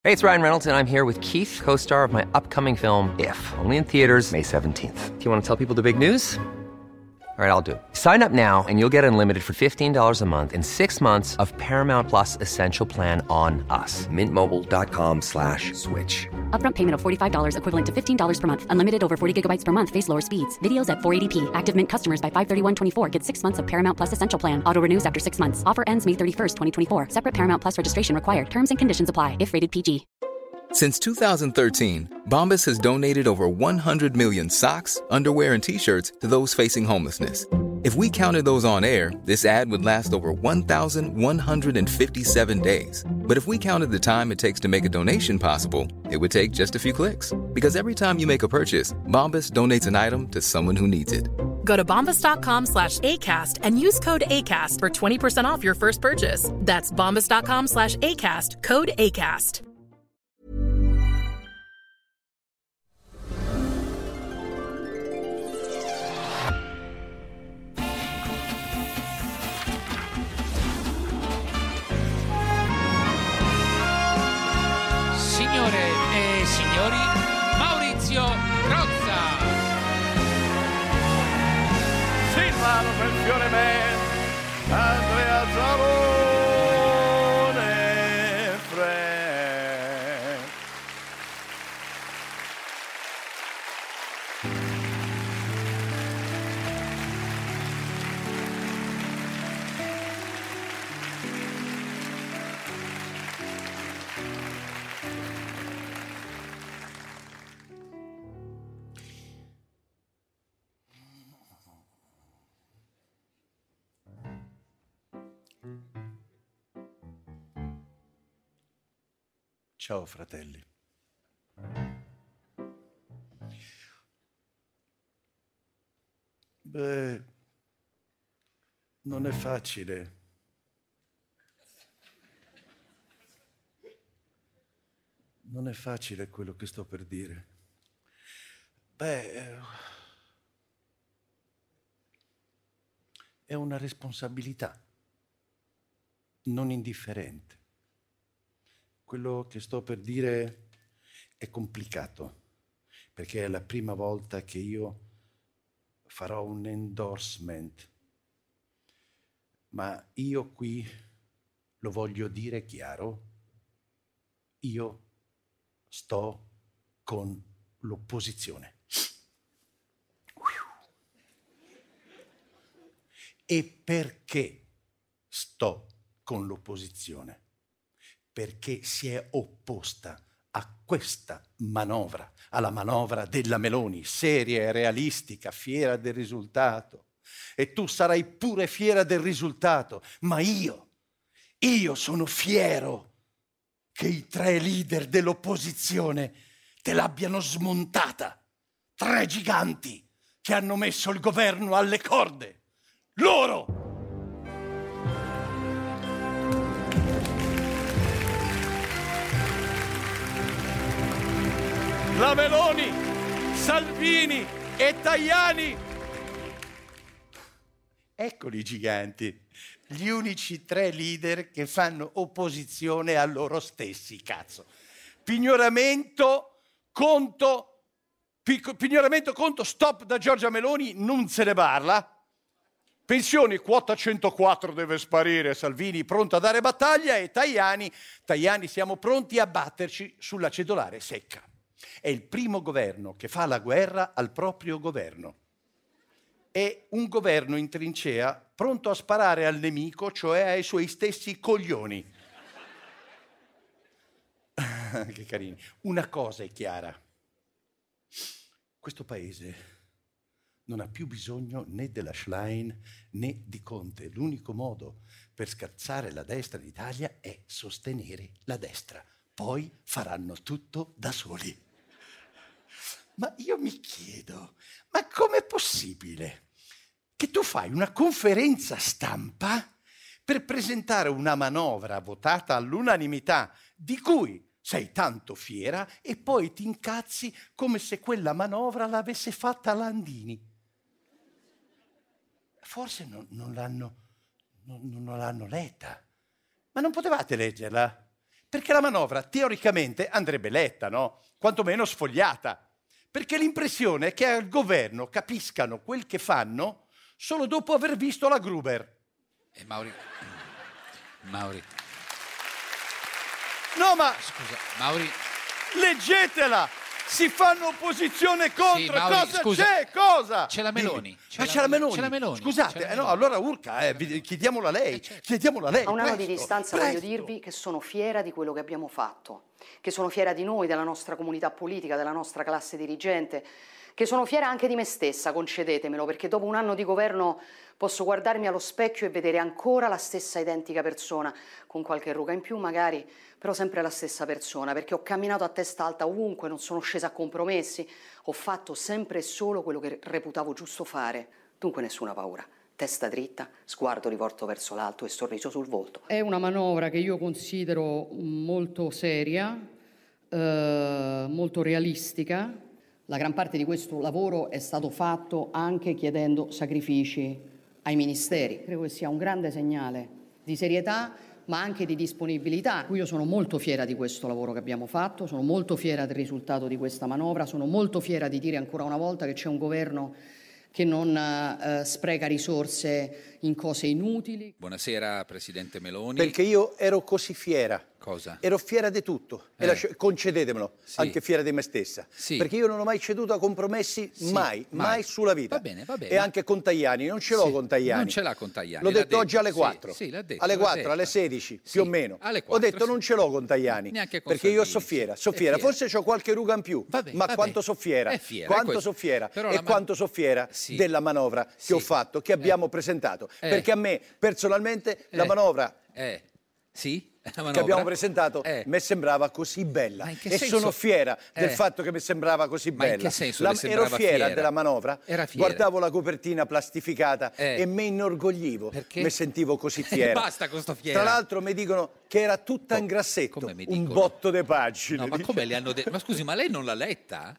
Hey, it's Ryan Reynolds, and I'm here with Keith, co-star of my upcoming film, If, only in theaters May 17th. Do you want to tell people the big news? All right, I'll do it. Sign up now and you'll get unlimited for $15 a month and 6 months of Paramount Plus Essential Plan on us. MintMobile.com/switch. Upfront payment of $45 equivalent to $15 per month. Unlimited over 40 gigabytes per month. Face lower speeds. Videos at 480p. Active Mint customers by 531.24 get 6 months of Paramount Plus Essential Plan. Auto renews after 6 months. Offer ends May 31st, 2024. Separate Paramount Plus registration required. Terms and conditions apply if rated PG. Since 2013, Bombas has donated over 100 million socks, underwear, and T-shirts to those facing homelessness. If we counted those on air, this ad would last over 1,157 days. But if we counted the time it takes to make a donation possible, it would take just a few clicks. Because every time you make a purchase, Bombas donates an item to someone who needs it. Go to bombas.com/ACAST and use code ACAST for 20% off your first purchase. That's bombas.com/ACAST, code ACAST. Signore e signori, Maurizio Crozza. Silvano Pensione Man, Andrea Zarone, Fred. Ciao fratelli. Beh, non è facile. Non è facile quello che sto per dire. Beh, è una responsabilità non indifferente. Quello che sto per dire è complicato, perché è la prima volta che io farò un endorsement. Ma io qui lo voglio dire chiaro, io sto con l'opposizione. E perché sto con l'opposizione? Perché si è opposta a questa manovra, alla manovra della Meloni, seria e realistica, fiera del risultato. E tu sarai pure fiera del risultato, ma io sono fiero che i 3 leader dell'opposizione te l'abbiano smontata. 3 giganti che hanno messo il governo alle corde. Loro! La Meloni, Salvini e Tajani. Eccoli i giganti, gli unici 3 leader che fanno opposizione a loro stessi, cazzo. Pignoramento, conto, stop da Giorgia Meloni, non se ne parla. Pensioni, quota 104 deve sparire, Salvini pronto a dare battaglia e Tajani siamo pronti a batterci sulla cedolare secca. È il primo governo che fa la guerra al proprio governo. È un governo in trincea pronto a sparare al nemico, cioè ai suoi stessi coglioni. Che carini. Una cosa è chiara. Questo paese non ha più bisogno né della Schlein né di Conte. L'unico modo per scansare la destra d'Italia è sostenere la destra. Poi faranno tutto da soli. Ma io mi chiedo, ma com'è possibile che tu fai una conferenza stampa per presentare una manovra votata all'unanimità di cui sei tanto fiera e poi ti incazzi come se quella manovra l'avesse fatta Landini? Forse non l'hanno letta. Ma non potevate leggerla? Perché la manovra teoricamente andrebbe letta, no? Quantomeno sfogliata. Perché l'impressione è che al governo capiscano quel che fanno solo dopo aver visto la Gruber. Mauri. No, ma Scusa, Mauri. leggetela! Si fanno opposizione contro. Sì, Mauri, cosa scusa. c'è? Cosa? C'è la Meloni. Dimmi. C'è la Meloni. C'è la Meloni. Scusate, C'è la no, Meloni. allora urca, chiediamola a lei. Certo. Chiediamola a lei. A un anno di presto, distanza presto. voglio dirvi che sono fiera di quello che abbiamo fatto, che sono fiera di noi, della nostra comunità politica, della nostra classe dirigente, che sono fiera anche di me stessa, concedetemelo, perché dopo un anno di governo posso guardarmi allo specchio e vedere ancora la stessa identica persona, con qualche ruga in più magari, però sempre la stessa persona, perché ho camminato a testa alta ovunque, non sono scesa a compromessi, ho fatto sempre e solo quello che reputavo giusto fare, dunque nessuna paura. Testa dritta, sguardo rivolto verso l'alto e sorriso sul volto. È una manovra che io considero molto seria, molto realistica. La gran parte di questo lavoro è stato fatto anche chiedendo sacrifici ai ministeri. Credo che sia un grande segnale di serietà, ma anche di disponibilità. Io sono molto fiera di questo lavoro che abbiamo fatto, sono molto fiera del risultato di questa manovra, sono molto fiera di dire ancora una volta che c'è un governo che non spreca risorse in cose inutili. Buonasera, Presidente Meloni. Perché io ero così fiera. Cosa? Ero fiera di tutto. Concedetemelo, Sì. anche fiera di me stessa. Sì. Perché io non ho mai ceduto a compromessi, Sì, mai sulla vita. Va bene. E anche con Tajani, non ce l'ho Sì, con Tajani. non ce l'ha con Tajani, L'ho l'ha detto oggi alle detto, 4. sì, l'ha detto, alle l'ha 4, detto. alle 16, Sì, più o meno. alle Ho 4, detto non ce l'ho con Tajani. Neanche con perché io so Salvini. fiera, È fiera. Forse ho qualche ruga in più. Va bene, ma va quanto bene. so fiera. È fiera, è Quanto questo. so fiera. Però E quanto so fiera Sì. della manovra che Sì. ho fatto, che abbiamo presentato. Perché a me, personalmente, la manovra Sì? La che manovra? abbiamo presentato mi sembrava così bella. Ma in che E senso? sono fiera del fatto che mi sembrava così Ma in bella. che senso le Ero sembrava fiera fiera? della manovra, Era fiera. guardavo la copertina plastificata e mi inorgoglivo. Perché? Mi sentivo così fiera. Basta con sto fiera. Tra l'altro mi dicono che era tutta in grassetto, come mi un dicono? botto di pagine. No, ma come le hanno detto? Ma scusi, ma lei non l'ha letta?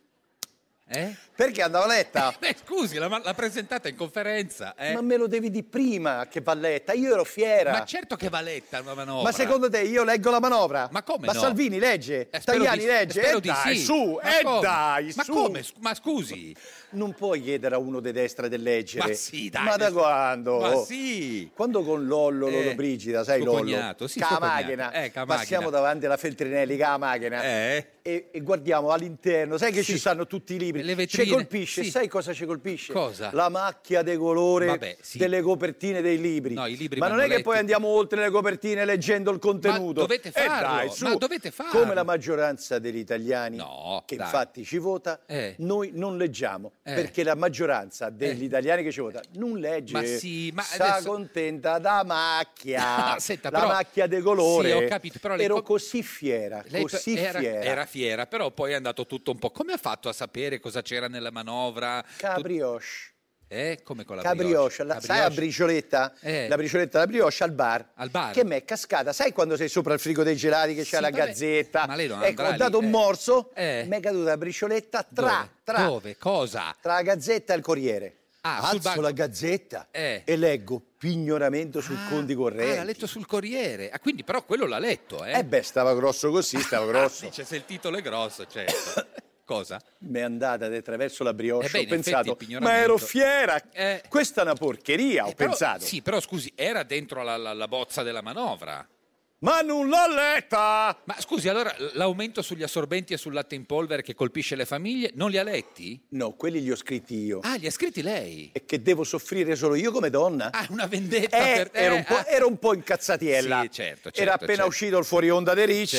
Perché andava letta? Beh, scusi, l'ha presentata in conferenza. Ma me lo devi di prima che va letta. Io ero fiera. Ma certo che va letta una manovra. Ma secondo te io leggo la manovra? Ma come Ma no? Salvini legge? Spero Tajani di- legge? spero di Dai, sì. su! Ma come? Dai, Ma su! come? Ma scusi. Non puoi chiedere a uno di destra di leggere. Ma sì, dai. Ma da quando? Ma sì. Quando con Lollobrigida, sai suo Lollo? cognato, sì, Ca suo macchina. cognato. Ca Passiamo macchina. davanti alla Feltrinelli, ca macchina. E guardiamo all'interno, sai che Sì. ci stanno tutti i libri? Le vetrine. Ci colpisce, Sì. sai cosa ci colpisce? Cosa? La macchia di colore Vabbè, sì. delle copertine dei libri. No, i libri ma non vanno è che letti. poi andiamo oltre le copertine leggendo il contenuto. Ma dovete farlo, Dai, su. ma dovete farlo. Come la maggioranza degli italiani No, che dai. infatti ci vota, noi non leggiamo, perché la maggioranza degli italiani che ci vota non legge. Ma sì, ma sta adesso- contenta da macchia, Senta, la però- macchia di colore. Sì, ho capito, però lei ero co- così fiera, Lei così fiera. era fiera, però poi è andato tutto un po'. Come ha fatto a sapere cosa c'era nella manovra? Cabrioche. Come con la Cabrioche, sai la bricioletta? La bricioletta, la brioche al bar. Al bar? Che mi è cascata, sai quando sei sopra il frigo dei gelati che c'è Sì, la vabbè. gazzetta? Ma lei non ecco, andrà ho dato lì, un morso, mi Eh. è caduta la bricioletta Dove? tra Dove? Cosa? la gazzetta e il Corriere. Ah, sul Alzo banco. la gazzetta Eh. e leggo pignoramento sul conti correnti. l'ha letto sul Corriere. Quindi però quello l'ha letto, Beh, stava grosso così, stava grosso. Dice se il titolo è grosso, certo. Cosa? Mi è andata attraverso la brioche, beh, ho in effetti pensato, il pignoramento- ma ero fiera, Eh. questa è una porcheria, ho Però- pensato. Sì, però scusi, era dentro la bozza della manovra. Ma non l'ho letta! Ma scusi, allora l'aumento sugli assorbenti e sul latte in polvere che colpisce le famiglie non li ha letti? No, quelli li ho scritti io. Ah, li ha scritti lei? E che devo soffrire solo io come donna? Ah, una vendetta per te. Ero un po' incazzatiella. Sì, certo. Era appena uscito il fuori onda dei Ricci.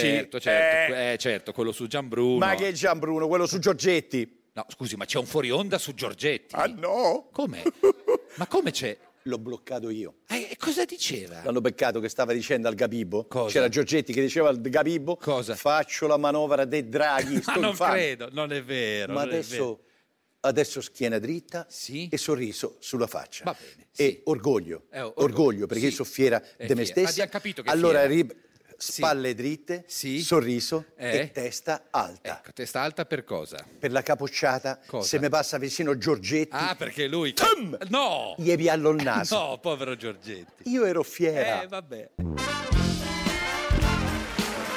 Certo, quello su Gianbruno. Ma che Gianbruno, quello su Giorgetti. No, scusi, ma c'è un fuori onda su Giorgetti? Ah no? Come? Ma come c'è? L'ho bloccato io. E cosa diceva? L'hanno beccato che stava dicendo al Gabibbo. Cosa? C'era Giorgetti che diceva al Gabibbo. Cosa? Faccio la manovra dei Draghi. Ma sto non infame. credo, non è vero. Ma non è vero. adesso schiena dritta Sì. e sorriso sulla faccia. Va bene, E sì. orgoglio. Orgoglio, Orgoglio, perché sì. io sono fiera È di me fiera. stessa. Abbiamo capito che è allora fiera. spalle dritte, Sì. sorriso e testa alta. Ecco, testa alta per cosa? Per la capocciata, Cosa? se mi passa vicino Giorgetti, Ah, perché lui... Tum! No! gli piallo il naso. No, povero Giorgetti. Io ero fiera. Vabbè.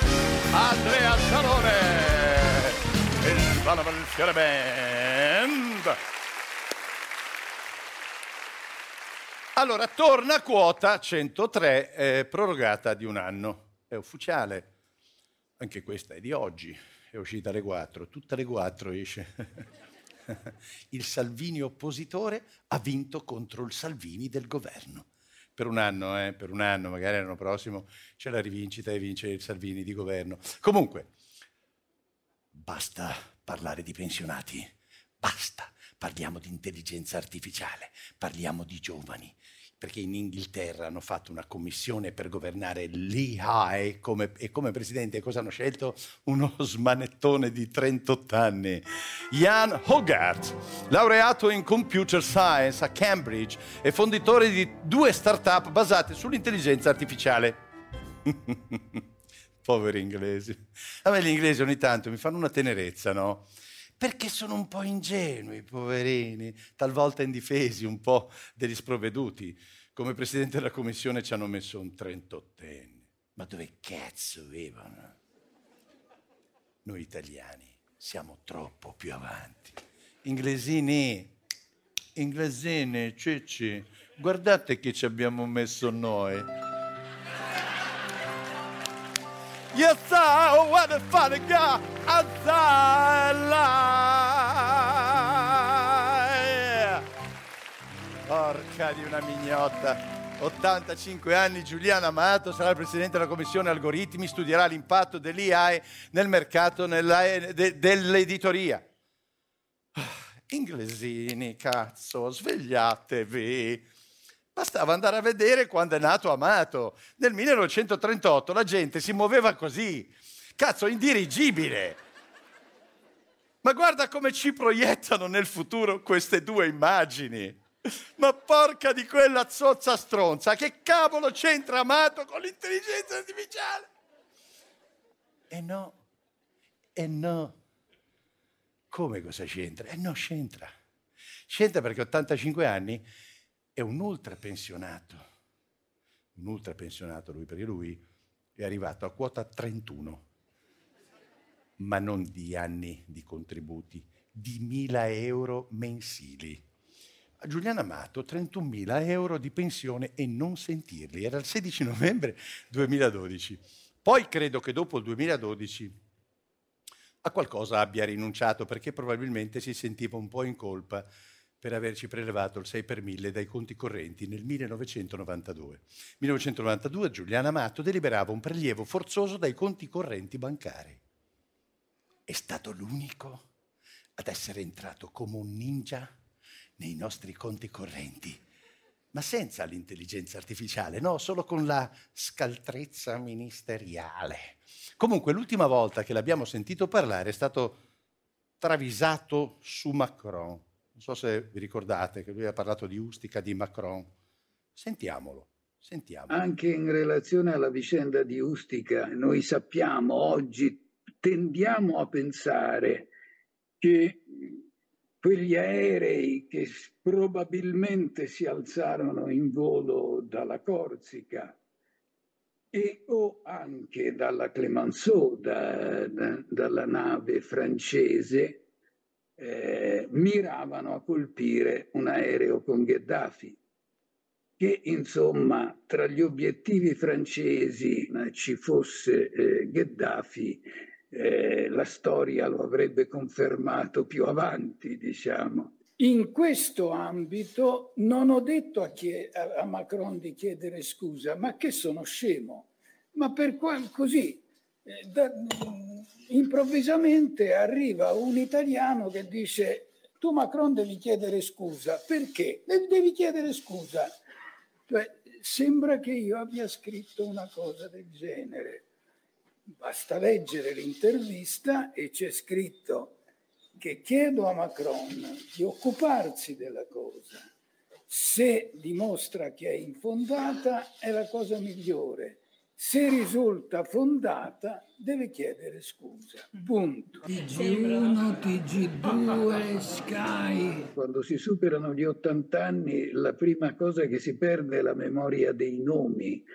Andrea Salone, il Valavalfiore Band. Allora, torna quota 103, prorogata di un anno. È ufficiale. Anche questa è di oggi, è uscita alle 4. Tutte le 4 esce. Il Salvini oppositore ha vinto contro il Salvini del governo. Per un anno, magari l'anno prossimo c'è la rivincita e vince il Salvini di governo. Comunque, basta parlare di pensionati, basta. Parliamo di intelligenza artificiale, parliamo di giovani, perché in Inghilterra hanno fatto una commissione per governare l'AI e come presidente cosa hanno scelto? Uno smanettone di 38 anni, Ian Hogarth, laureato in computer science a Cambridge e fondatore di 2 start-up basate sull'intelligenza artificiale. Poveri inglesi. A me gli inglesi ogni tanto mi fanno una tenerezza, no? Perché sono un po' ingenui, poverini, talvolta indifesi, un po' degli sprovveduti. Come presidente della commissione ci hanno messo un 38enne. Ma dove cazzo vivono? Noi italiani siamo troppo più avanti. Inglesini, cicci, guardate che ci abbiamo messo noi. Yes, I want to find a guy outside life. Porca di una mignotta. 85 anni, Giuliano Amato sarà il presidente della commissione algoritmi, studierà l'impatto dell'AI nel mercato dell'editoria. Inglesini, cazzo, svegliatevi. Bastava andare a vedere quando è nato Amato. Nel 1938 la gente si muoveva così. Cazzo, indirigibile. Ma guarda come ci proiettano nel futuro queste 2 immagini. Ma porca di quella zozza stronza, che cavolo c'entra Amato con l'intelligenza artificiale? E no. Come cosa c'entra? No, c'entra. C'entra perché 85 anni... è un ultrapensionato lui, perché lui è arrivato a quota 31, ma non di anni di contributi, di 1.000 euro mensili. A Giuliano Amato 31.000 euro di pensione e non sentirli, era il 16 novembre 2012. Poi credo che dopo il 2012 a qualcosa abbia rinunciato, perché probabilmente si sentiva un po' in colpa per averci prelevato il 6 per 1000 dai conti correnti nel 1992. 1992 Giuliano Amato deliberava un prelievo forzoso dai conti correnti bancari. È stato l'unico ad essere entrato come un ninja nei nostri conti correnti, ma senza l'intelligenza artificiale, no, solo con la scaltrezza ministeriale. Comunque l'ultima volta che l'abbiamo sentito parlare è stato travisato su Macron. Non so se vi ricordate che lui ha parlato di Ustica, di Macron. Sentiamolo. Anche in relazione alla vicenda di Ustica, noi sappiamo oggi, tendiamo a pensare che quegli aerei che probabilmente si alzarono in volo dalla Corsica o anche dalla Clemenceau, dalla nave francese, miravano a colpire un aereo con Gheddafi, che insomma tra gli obiettivi francesi ci fosse Gheddafi, la storia lo avrebbe confermato più avanti, diciamo. In questo ambito non ho detto a Macron di chiedere scusa, ma che sono scemo, ma così improvvisamente arriva un italiano che dice: tu Macron devi chiedere scusa. Perché? Devi chiedere scusa. Cioè, sembra che io abbia scritto una cosa del genere. Basta leggere l'intervista e c'è scritto che chiedo a Macron di occuparsi della cosa. Se dimostra che è infondata è la cosa migliore. Se risulta fondata, deve chiedere scusa. Punto. TG1, TG2, Sky. Quando si superano gli 80 anni, la prima cosa che si perde è la memoria dei nomi.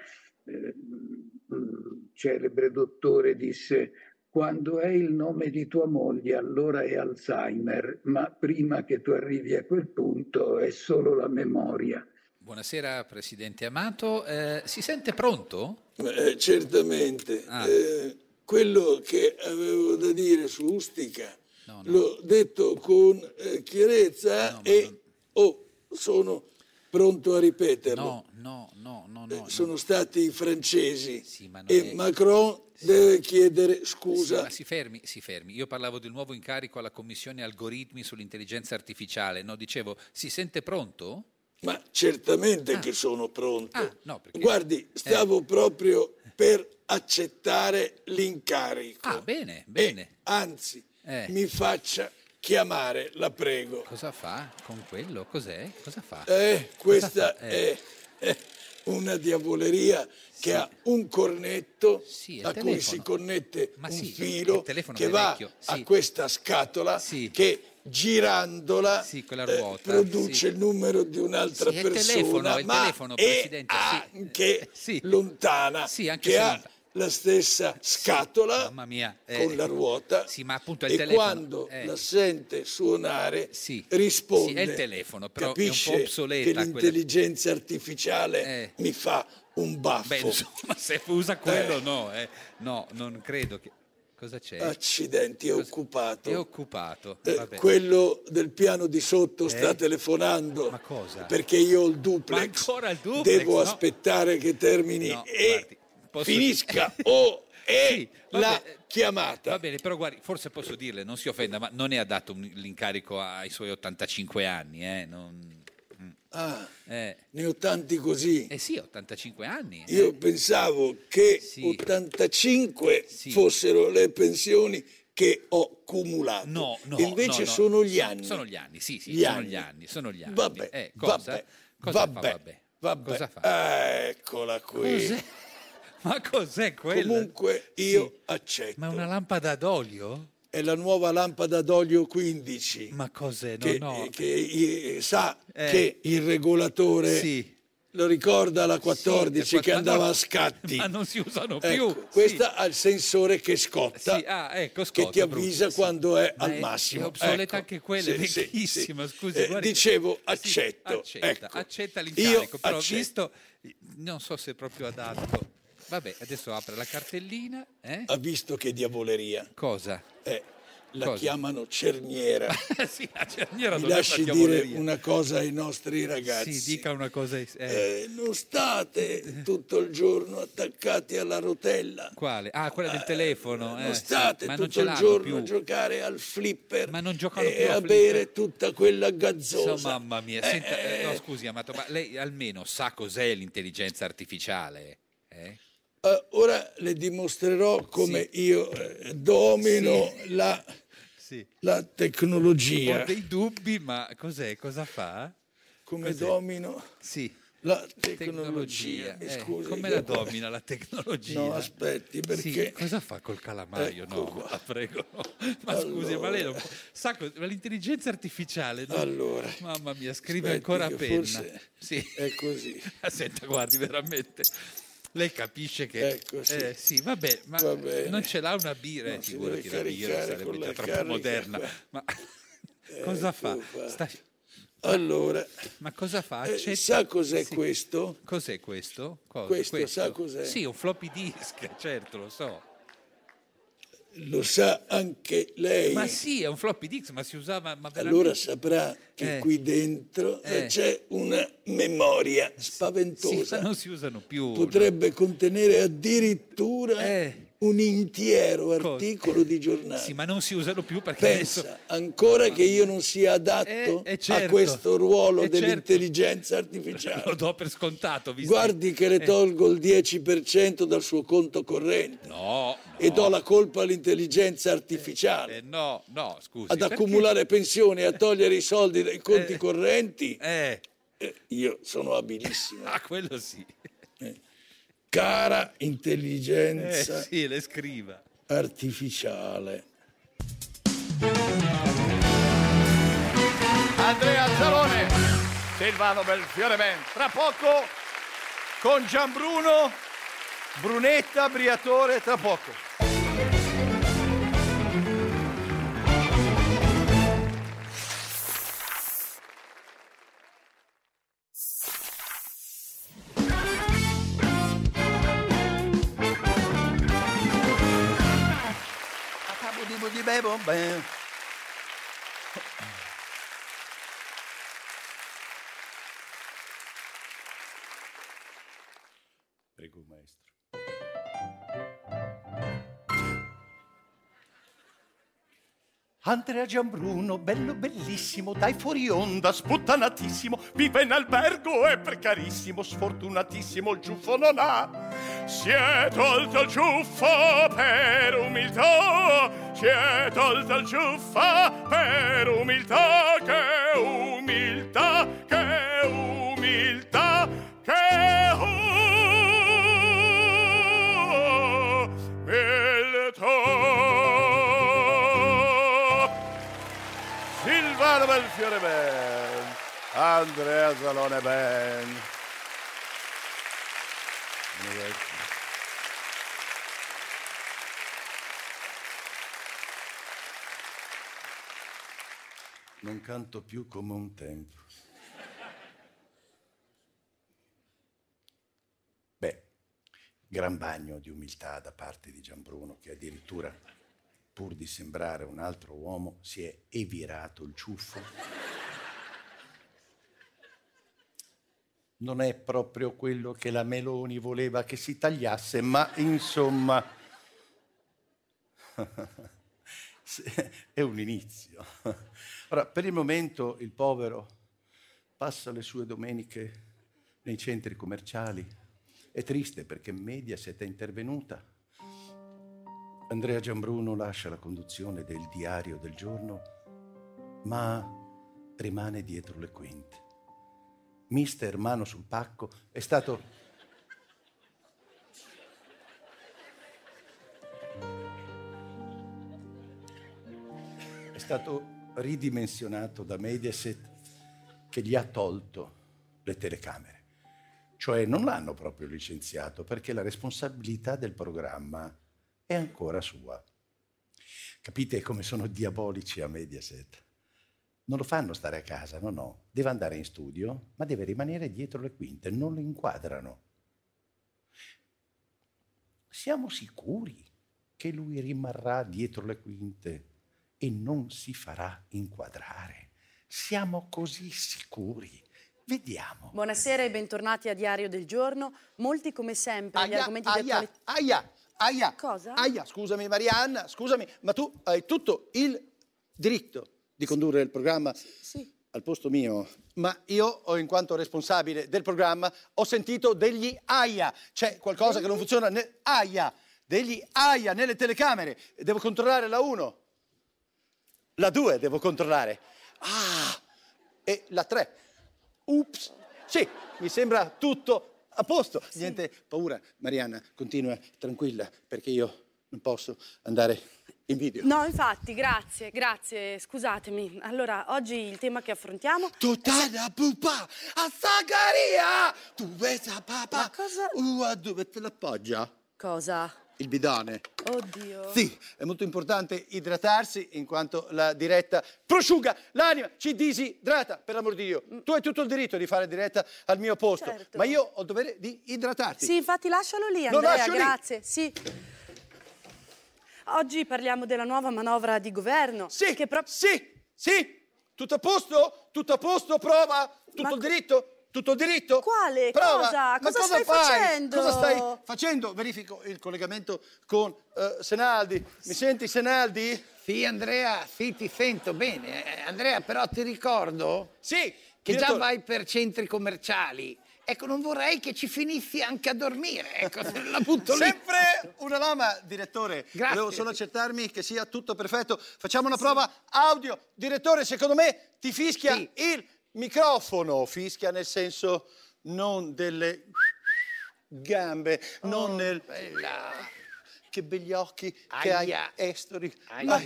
celebre dottore disse: quando è il nome di tua moglie allora è Alzheimer, ma prima che tu arrivi a quel punto è solo la memoria. Buonasera Presidente Amato, si sente pronto? Certamente. Quello che avevo da dire su Ustica l'ho detto con chiarezza sono pronto a ripeterlo. No. Sono stati i francesi e Macron deve chiedere scusa. Sì, ma si fermi. Io parlavo del nuovo incarico alla Commissione Algoritmi sull'intelligenza artificiale. No, dicevo, si sente pronto? Ma certamente che sono pronto. No, perché... Guardi, stavo proprio per accettare l'incarico. Bene. Anzi, mi faccia chiamare, la prego. Cosa fa con quello? Cos'è? Cosa fa? Questa è una diavoleria che ha un cornetto a cui si connette un filo che va a questa scatola che girandola produce il numero di un'altra persona, ma è anche lontana, che ha la stessa scatola con la ruota, ma appunto e quando la sente suonare risponde. È il telefono, però capisce è un po' obsoleta, che l'intelligenza artificiale mi fa un baffo. Beh, insomma, se usa quello no, non credo che... Cosa c'è? Accidenti, è occupato. È occupato. Quello del piano di sotto sta telefonando. Ma cosa? Perché io ho il duplex. Ma ancora il duplex? Devo aspettare che termini finisca la chiamata. Va bene, però guardi, forse posso dirle, non si offenda, ma non è adatto l'incarico ai suoi 85 anni, ne ho tanti così. Sì, 85 anni. Io pensavo che 85 fossero le pensioni che ho cumulato. No. Invece sono gli anni. Sono gli anni, sono gli anni. Vabbè. Cosa fa? Eccola qui. Cos'è? Ma cos'è quello? Comunque io accetto. Ma è una lampada d'olio? È la nuova lampada d'olio 15. Ma cos'è? Che sa che il regolatore lo ricorda la 14 che andava a scatti. Ma non si usano più. Questa ha il sensore che scotta, scotta che ti avvisa quando è al massimo. È obsoleta anche quella, è vecchissima. Scusi, dicevo, accetto. Accetta l'incarico, però visto, non so se è proprio adatto. Vabbè, adesso apre la cartellina. Ha visto che diavoleria? Cosa? La chiamano cerniera. La cerniera. Mi lasci dire una cosa ai nostri ragazzi. Dica una cosa. Non state tutto il giorno attaccati alla rotella. Quale? Quella del telefono. Non state tutto il giorno a giocare al flipper. Ma non giocano più a bere tutta quella gazzosa. Mamma mia. Senta, no, scusi, Amato, ma lei almeno sa cos'è l'intelligenza artificiale? Ora le dimostrerò come io domino la tecnologia. Ho dei dubbi, ma cos'è? Cosa fa? Come domino la tecnologia. Scusi, come la domina la tecnologia? No, aspetti, perché... cosa fa col calamaio? La prego. Ma scusi, ma lei non sa l'intelligenza artificiale? No? Allora, mamma mia, scrive ancora a penna. Forse è così. Senta, guardi, veramente... Lei capisce che... vabbè, ma non ce l'ha una birra? Figurati, la birra sarebbe già troppo moderna. Ma cosa fa? Allora... Ma cosa fa? Sa cos'è questo? Cos'è questo? Questo sa cos'è? Sì, un floppy disk, certo, lo so. Lo sa anche lei. Ma sì, è un floppy disk, ma si usava... Ma allora saprà che qui dentro c'è una memoria spaventosa. Ma non si usano più. Potrebbe contenere addirittura un intero articolo di giornale. Sì, ma non si usano più perché pensa adesso... ancora che io non sia adatto a questo ruolo dell'intelligenza artificiale. Lo do per scontato. Guardi che le tolgo il 10% dal suo conto corrente. No. E do la colpa all'intelligenza artificiale. No, scusi. Ad accumulare pensioni, a togliere i soldi dai conti correnti. Io sono abilissimo. Quello sì. Cara intelligenza le scriva. artificiale. Andrea Zalone, Silvano Belfiore Ben. Tra poco con Gianbruno Brunetta, Briatore, tra poco. Prego, maestro. Andrea Giambruno, bello bellissimo, dai fuori onda, sputtanatissimo, vive in albergo, è precarissimo, sfortunatissimo, il ciuffo non ha. Si è tolto il ciuffo per umiltà, si è tolto il ciuffo per umiltà, che umiltà, che umiltà, che Silvano Belfiore Ben, Andrea Zalone Ben. Non canto più come un tempo. Beh, gran bagno di umiltà da parte di Giambruno, che addirittura, pur di sembrare un altro uomo, si è evirato il ciuffo. Non è proprio quello che la Meloni voleva che si tagliasse, ma insomma è un inizio. Ora, per il momento il povero passa le sue domeniche nei centri commerciali. È triste perché Mediaset è intervenuta. Andrea Giambruno lascia la conduzione del Diario del Giorno, ma rimane dietro le quinte. Mister Mano sul Pacco è stato ridimensionato da Mediaset, che gli ha tolto le telecamere. Cioè non l'hanno proprio licenziato, perché la responsabilità del programma è ancora sua. Capite come sono diabolici a Mediaset? Non lo fanno stare a casa, no. Deve andare in studio, ma deve rimanere dietro le quinte, non lo inquadrano. Siamo sicuri che lui rimarrà dietro le quinte e non si farà inquadrare? Siamo così sicuri? Vediamo. Buonasera e bentornati a Diario del Giorno. Molti, come sempre, gli argomenti di attualità... Aia! Cosa? Aia, scusami Marianna, scusami, ma tu hai tutto il diritto di condurre il programma al posto mio. Ma io, in quanto responsabile del programma, ho sentito degli aia. C'è qualcosa che non funziona degli aia nelle telecamere. Devo controllare la 1. La 2 devo controllare. E la 3. Ups. Sì, mi sembra tutto a posto. Sì. Niente paura, Marianna, continua tranquilla, perché io non posso andare in video. No, infatti, grazie, scusatemi. Allora, oggi il tema che affrontiamo... Totale pupa, a Sagaria! Tu vesa papà! Ma cosa? Dove te l'appoggia? Cosa? Il bidone. Oddio. Sì, è molto importante idratarsi, in quanto la diretta prosciuga l'anima, ci disidrata, per l'amor di Dio. Tu hai tutto il diritto di fare diretta al mio posto, certo, ma io ho il dovere di idratarti. Sì, infatti lascialo lì, Andrea, grazie. Sì. Oggi parliamo della nuova manovra di governo. Sì, sì, tutto a posto? Tutto a posto, prova? Tutto il diritto? Tutto il diritto? Quale? Prova. Cosa stai facendo? Cosa stai facendo? Verifico il collegamento con Senaldi. Mi senti, Senaldi? Sì, Andrea, sì, ti sento bene. Andrea, però ti ricordo che già vai per centri commerciali. Ecco, non vorrei che ci finissi anche a dormire. Ecco, la butto lì. Sempre una lama, direttore. Grazie. Devo solo accertarmi che sia tutto perfetto. Facciamo una prova audio. Direttore, secondo me ti fischia il microfono. Fischia nel senso non delle gambe, non nel... che begli occhi che hai, Estori.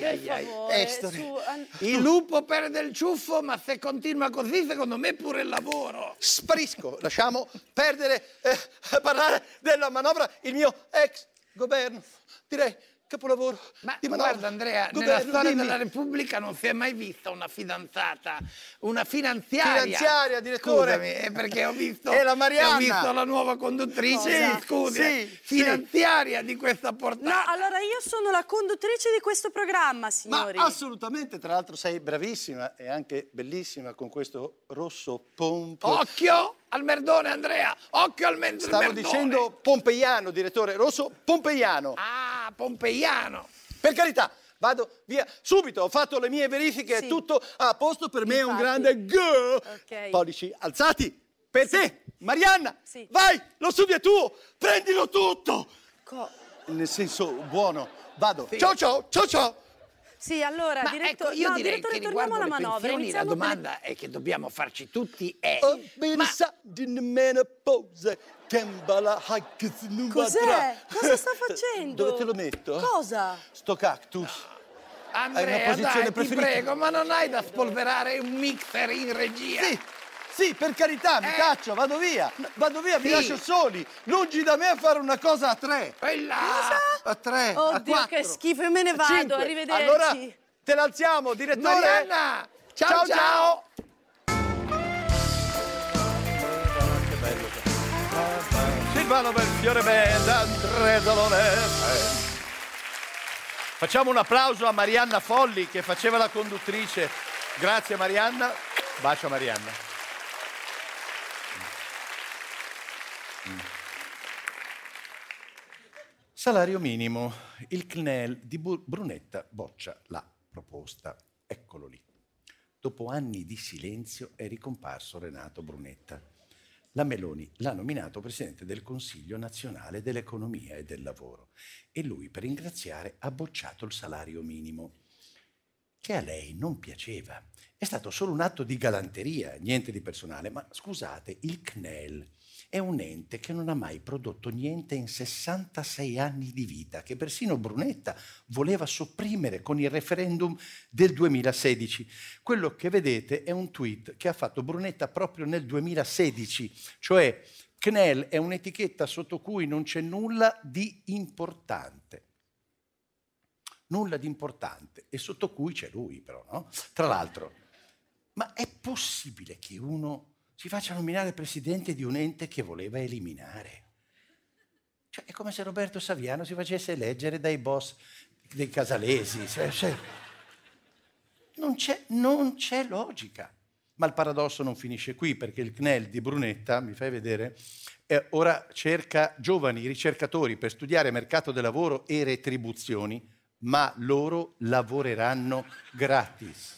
Il lupo perde il ciuffo, ma se continua così, secondo me pure il lavoro. Sparisco, lasciamo perdere parlare della manovra, il mio ex governo, direi capolavoro di manovra. Guarda Andrea, nella storia della Repubblica non si è mai vista una fidanzata, una finanziaria, direttore. Scusami, è perché ho visto, la Marianna. ho visto la nuova conduttrice, finanziaria di questa portata. No, allora io sono la conduttrice di questo programma, signori. Ma assolutamente, tra l'altro sei bravissima e anche bellissima con questo rosso pompo. Occhio al merdone, Andrea, occhio al merdone. Stavo dicendo pompeiano, direttore, rosso pompeiano. Ah, pompeiano. Per carità, vado via subito, ho fatto le mie verifiche, è tutto a posto, per me è un grande go. Okay. Pollici alzati, per te, Marianna, vai, lo studio è tuo, prendilo tutto. Nel senso buono, vado, ciao. Sì, allora, ecco, io direi che riguardo alle pensioni la domanda è che dobbiamo farci tutti è... Cos'è? Cosa sta facendo? Dove te lo metto? Cosa? Sto cactus. Andrea, dai, preferita? ti prego, ma non hai da spolverare un mixer in regia? Sì, per carità, mi caccio, vado via, vi lascio soli, lungi da me a fare una cosa a tre. A tre, a Oddio, quattro, che schifo, io me ne vado, 5. arrivederci. Allora, te l'alziamo, direttore. Marianna, ciao. Che bello. Silvano Belfiore Band, Andrea Zalone. Facciamo un applauso a Marianna Folli che faceva la conduttrice. Grazie Marianna, bacio Marianna. Salario minimo. Il CNEL di Brunetta boccia la proposta. Eccolo lì. Dopo anni di silenzio è ricomparso Renato Brunetta. La Meloni l'ha nominato presidente del Consiglio nazionale dell'economia e del lavoro e lui, per ringraziare, ha bocciato il salario minimo, che a lei non piaceva. È stato solo un atto di galanteria, niente di personale, ma scusate, il CNEL è un ente che non ha mai prodotto niente in 66 anni di vita, che persino Brunetta voleva sopprimere con il referendum del 2016. Quello che vedete è un tweet che ha fatto Brunetta proprio nel 2016, cioè CNEL è un'etichetta sotto cui non c'è nulla di importante. Nulla di importante, e sotto cui c'è lui però, no? Tra l'altro, ma è possibile che uno si faccia nominare presidente di un ente che voleva eliminare? Cioè, è come se Roberto Saviano si facesse eleggere dai boss dei casalesi. Non c'è logica. Ma il paradosso non finisce qui, perché il CNEL di Brunetta, mi fai vedere, ora cerca giovani ricercatori per studiare mercato del lavoro e retribuzioni, ma loro lavoreranno gratis.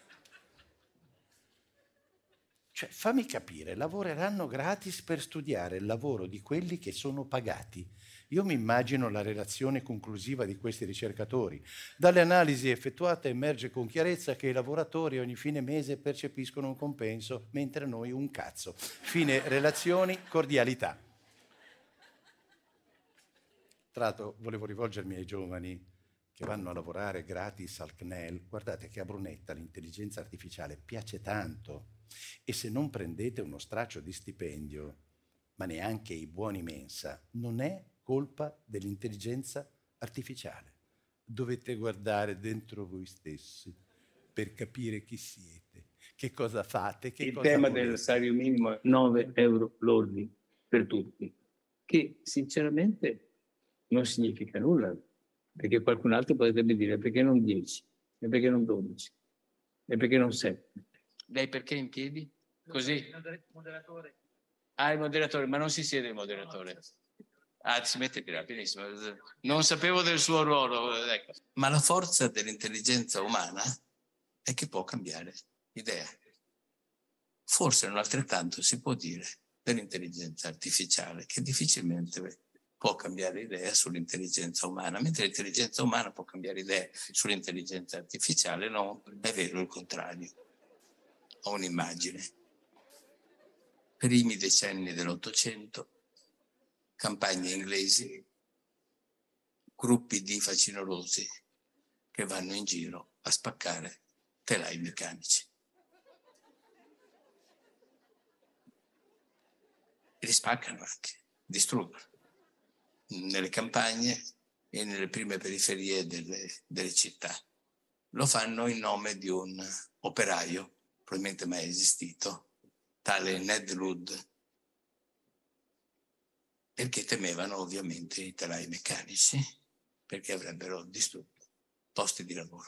Cioè, fammi capire, lavoreranno gratis per studiare il lavoro di quelli che sono pagati. Io mi immagino la relazione conclusiva di questi ricercatori. Dalle analisi effettuate emerge con chiarezza che i lavoratori ogni fine mese percepiscono un compenso, mentre noi un cazzo. Fine relazioni, cordialità. Tra l'altro, volevo rivolgermi ai giovani che vanno a lavorare gratis al CNEL. Guardate che a Brunetta l'intelligenza artificiale piace tanto. E se non prendete uno straccio di stipendio, ma neanche i buoni mensa, non è colpa dell'intelligenza artificiale. Dovete guardare dentro voi stessi per capire chi siete, che cosa fate, che il cosa tema volete. del salario minimo è 9 euro lordi per tutti, che sinceramente non significa nulla, perché qualcun altro potrebbe dire perché non 10, e perché non 12, e perché non 7. Lei perché in piedi? Così? Moderatore. Ah, il moderatore, ma non si siede il moderatore. Ah, si mette più benissimo. Non sapevo del suo ruolo. Ecco. Ma la forza dell'intelligenza umana è che può cambiare idea. Forse non altrettanto si può dire dell'intelligenza artificiale, che difficilmente può cambiare idea sull'intelligenza umana, mentre l'intelligenza umana può cambiare idea sull'intelligenza artificiale, no, è vero il contrario. Ho un'immagine. Primi decenni dell'Ottocento, campagne inglesi, gruppi di facinorosi che vanno in giro a spaccare telai meccanici. E li spaccano anche, distruggono nelle campagne e nelle prime periferie delle città. Lo fanno in nome di un operaio, probabilmente mai esistito, tale Ned Ludd, perché temevano ovviamente i telai meccanici, perché avrebbero distrutto posti di lavoro.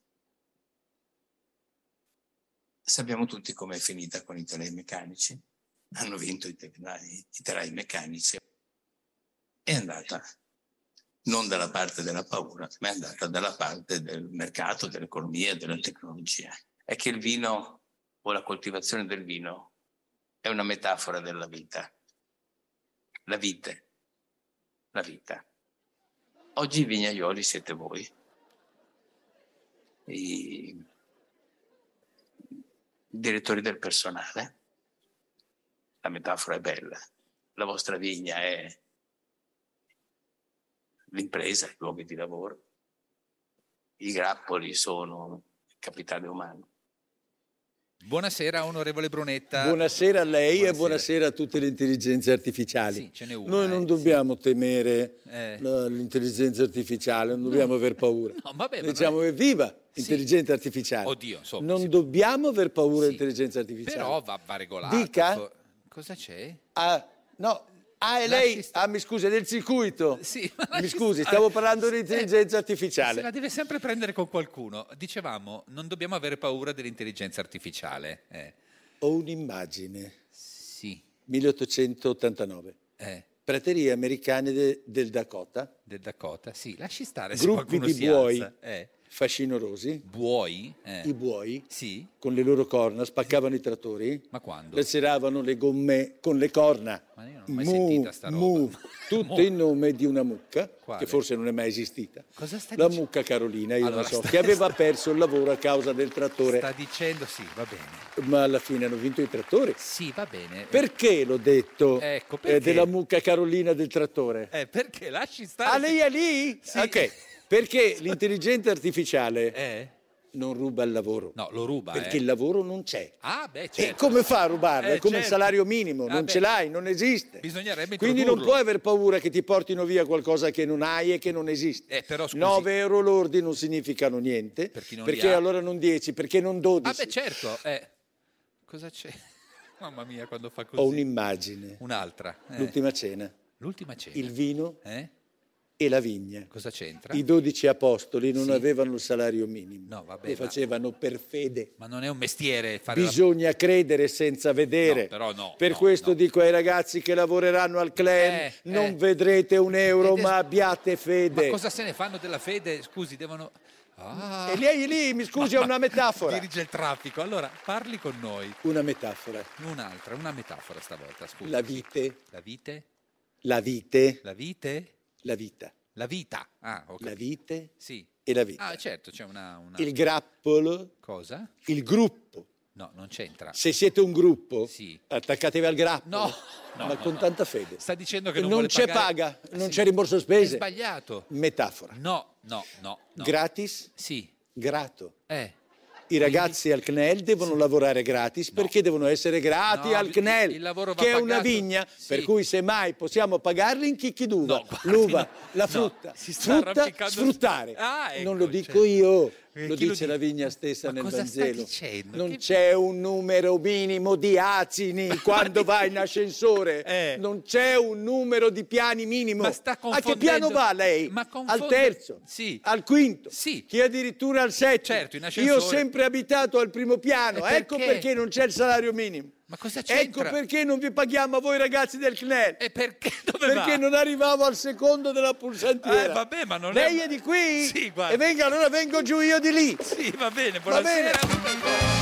Sappiamo tutti com'è finita con i telai meccanici. Hanno vinto i telai meccanici. È andata non dalla parte della paura, ma è andata dalla parte del mercato, dell'economia, della tecnologia. È che il vino o la coltivazione del vino è una metafora della vita. La vite, la vita. Oggi i vignaioli siete voi. I direttori del personale. La metafora è bella. La vostra vigna è l'impresa, i luoghi di lavoro. I grappoli sono il capitale umano. Buonasera, onorevole Brunetta. Buonasera a lei e buonasera a tutte le intelligenze artificiali. Sì, ce n'è una. Noi non dobbiamo temere l'intelligenza artificiale, non dobbiamo aver paura. No, vabbè, diciamo evviva l'intelligenza artificiale. Oddio, insomma. Non dobbiamo aver paura dell'intelligenza artificiale. Però va regolata. Dica. Cosa c'è? E lei? Mi scusi, è del circuito. Sì, mi scusi, stavo parlando di intelligenza artificiale. Se la deve sempre prendere con qualcuno. Dicevamo, non dobbiamo avere paura dell'intelligenza artificiale. Ho un'immagine. Sì. 1889. Praterie americane del Dakota. Del Dakota, sì. Lasci stare. Gruppi di buoi fascinorosi. Buoi? I buoi. Sì. Con le loro corna spaccavano i trattori. Ma quando? Laceravano le gomme con le corna. Ma io non ho mai sentita sta roba. Tutto in nome di una mucca. Quale? Che forse non è mai esistita. Cosa sta La dicendo? mucca Carolina, io Allora, non so, che aveva perso il lavoro a causa del trattore. Sta dicendo sì, va bene. Ma alla fine hanno vinto i trattori. Sì, va bene. Perché l'ho detto? Ecco, perché? Della mucca Carolina del trattore. Perché lasci stare. Lei è lì? Sì. Ok. Perché l'intelligenza artificiale non ruba il lavoro. No, lo ruba. Perché il lavoro non c'è. Ah, beh, certo. E come fa a rubarlo? È come il certo. salario minimo, non ce l'hai, non esiste. Bisognerebbe Quindi non introdurlo. puoi aver paura che ti portino via qualcosa che non hai e che non esiste. Però, scusi, 9 euro lordi non significano niente, perché allora non 10, perché non 12. Ah, beh, certo. Cosa c'è? Mamma mia, quando fa così. Ho un'immagine. Un'altra. L'ultima cena. L'ultima cena. Il vino e la vigna. Cosa c'entra? I 12 apostoli non avevano il salario minimo. No, vabbè, lo facevano per fede. Ma non è un mestiere fare Bisogna credere senza vedere. No, però no. Per questo dico ai ragazzi che lavoreranno al clan, non vedrete un euro, ma abbiate fede. Ma cosa se ne fanno della fede? Scusi, devono... E lei lì, mi scusi, è una metafora. Dirige il traffico. Allora, parli con noi. Una metafora. Una metafora stavolta, scusi. La vite. La vite? La vite. La vite? La vita. La vita. Ah, ok. La vite sì. E la vita. Ah, certo, c'è una... Il grappolo. Cosa? Il gruppo. No, non c'entra. Se siete un gruppo, attaccatevi al grappolo. No, ma con tanta fede. Sta dicendo che non c'è pagare... non c'è rimborso spese. È sbagliato. Metafora. No. Gratis? Sì. Grato. I ragazzi al CNEL devono lavorare gratis perché devono essere grati al CNEL, il lavoro va che è pagato. una vigna, Sì. per cui semmai possiamo pagarli in chicchi d'uva, l'uva, la frutta, sfruttare. Non lo dico io, lo dice la vigna stessa nel Vangelo. Non c'è un numero minimo di acini quando vai in ascensore, non c'è un numero di piani minimo. A che piano va lei? Al terzo, al quinto, chi addirittura al settimo. Certo, in Io ho sempre abitato al primo piano, ecco perché non c'è il salario minimo. Ma cosa c'entra? Ecco perché non vi paghiamo a voi ragazzi del CNEL. E perché? Dove perché non arrivavo al secondo della pulsantiera. Vabbè, ma non Lei è di qui? Sì, guarda. E venga, allora vengo giù io di lì. Sì, va bene, buonasera. Va bene.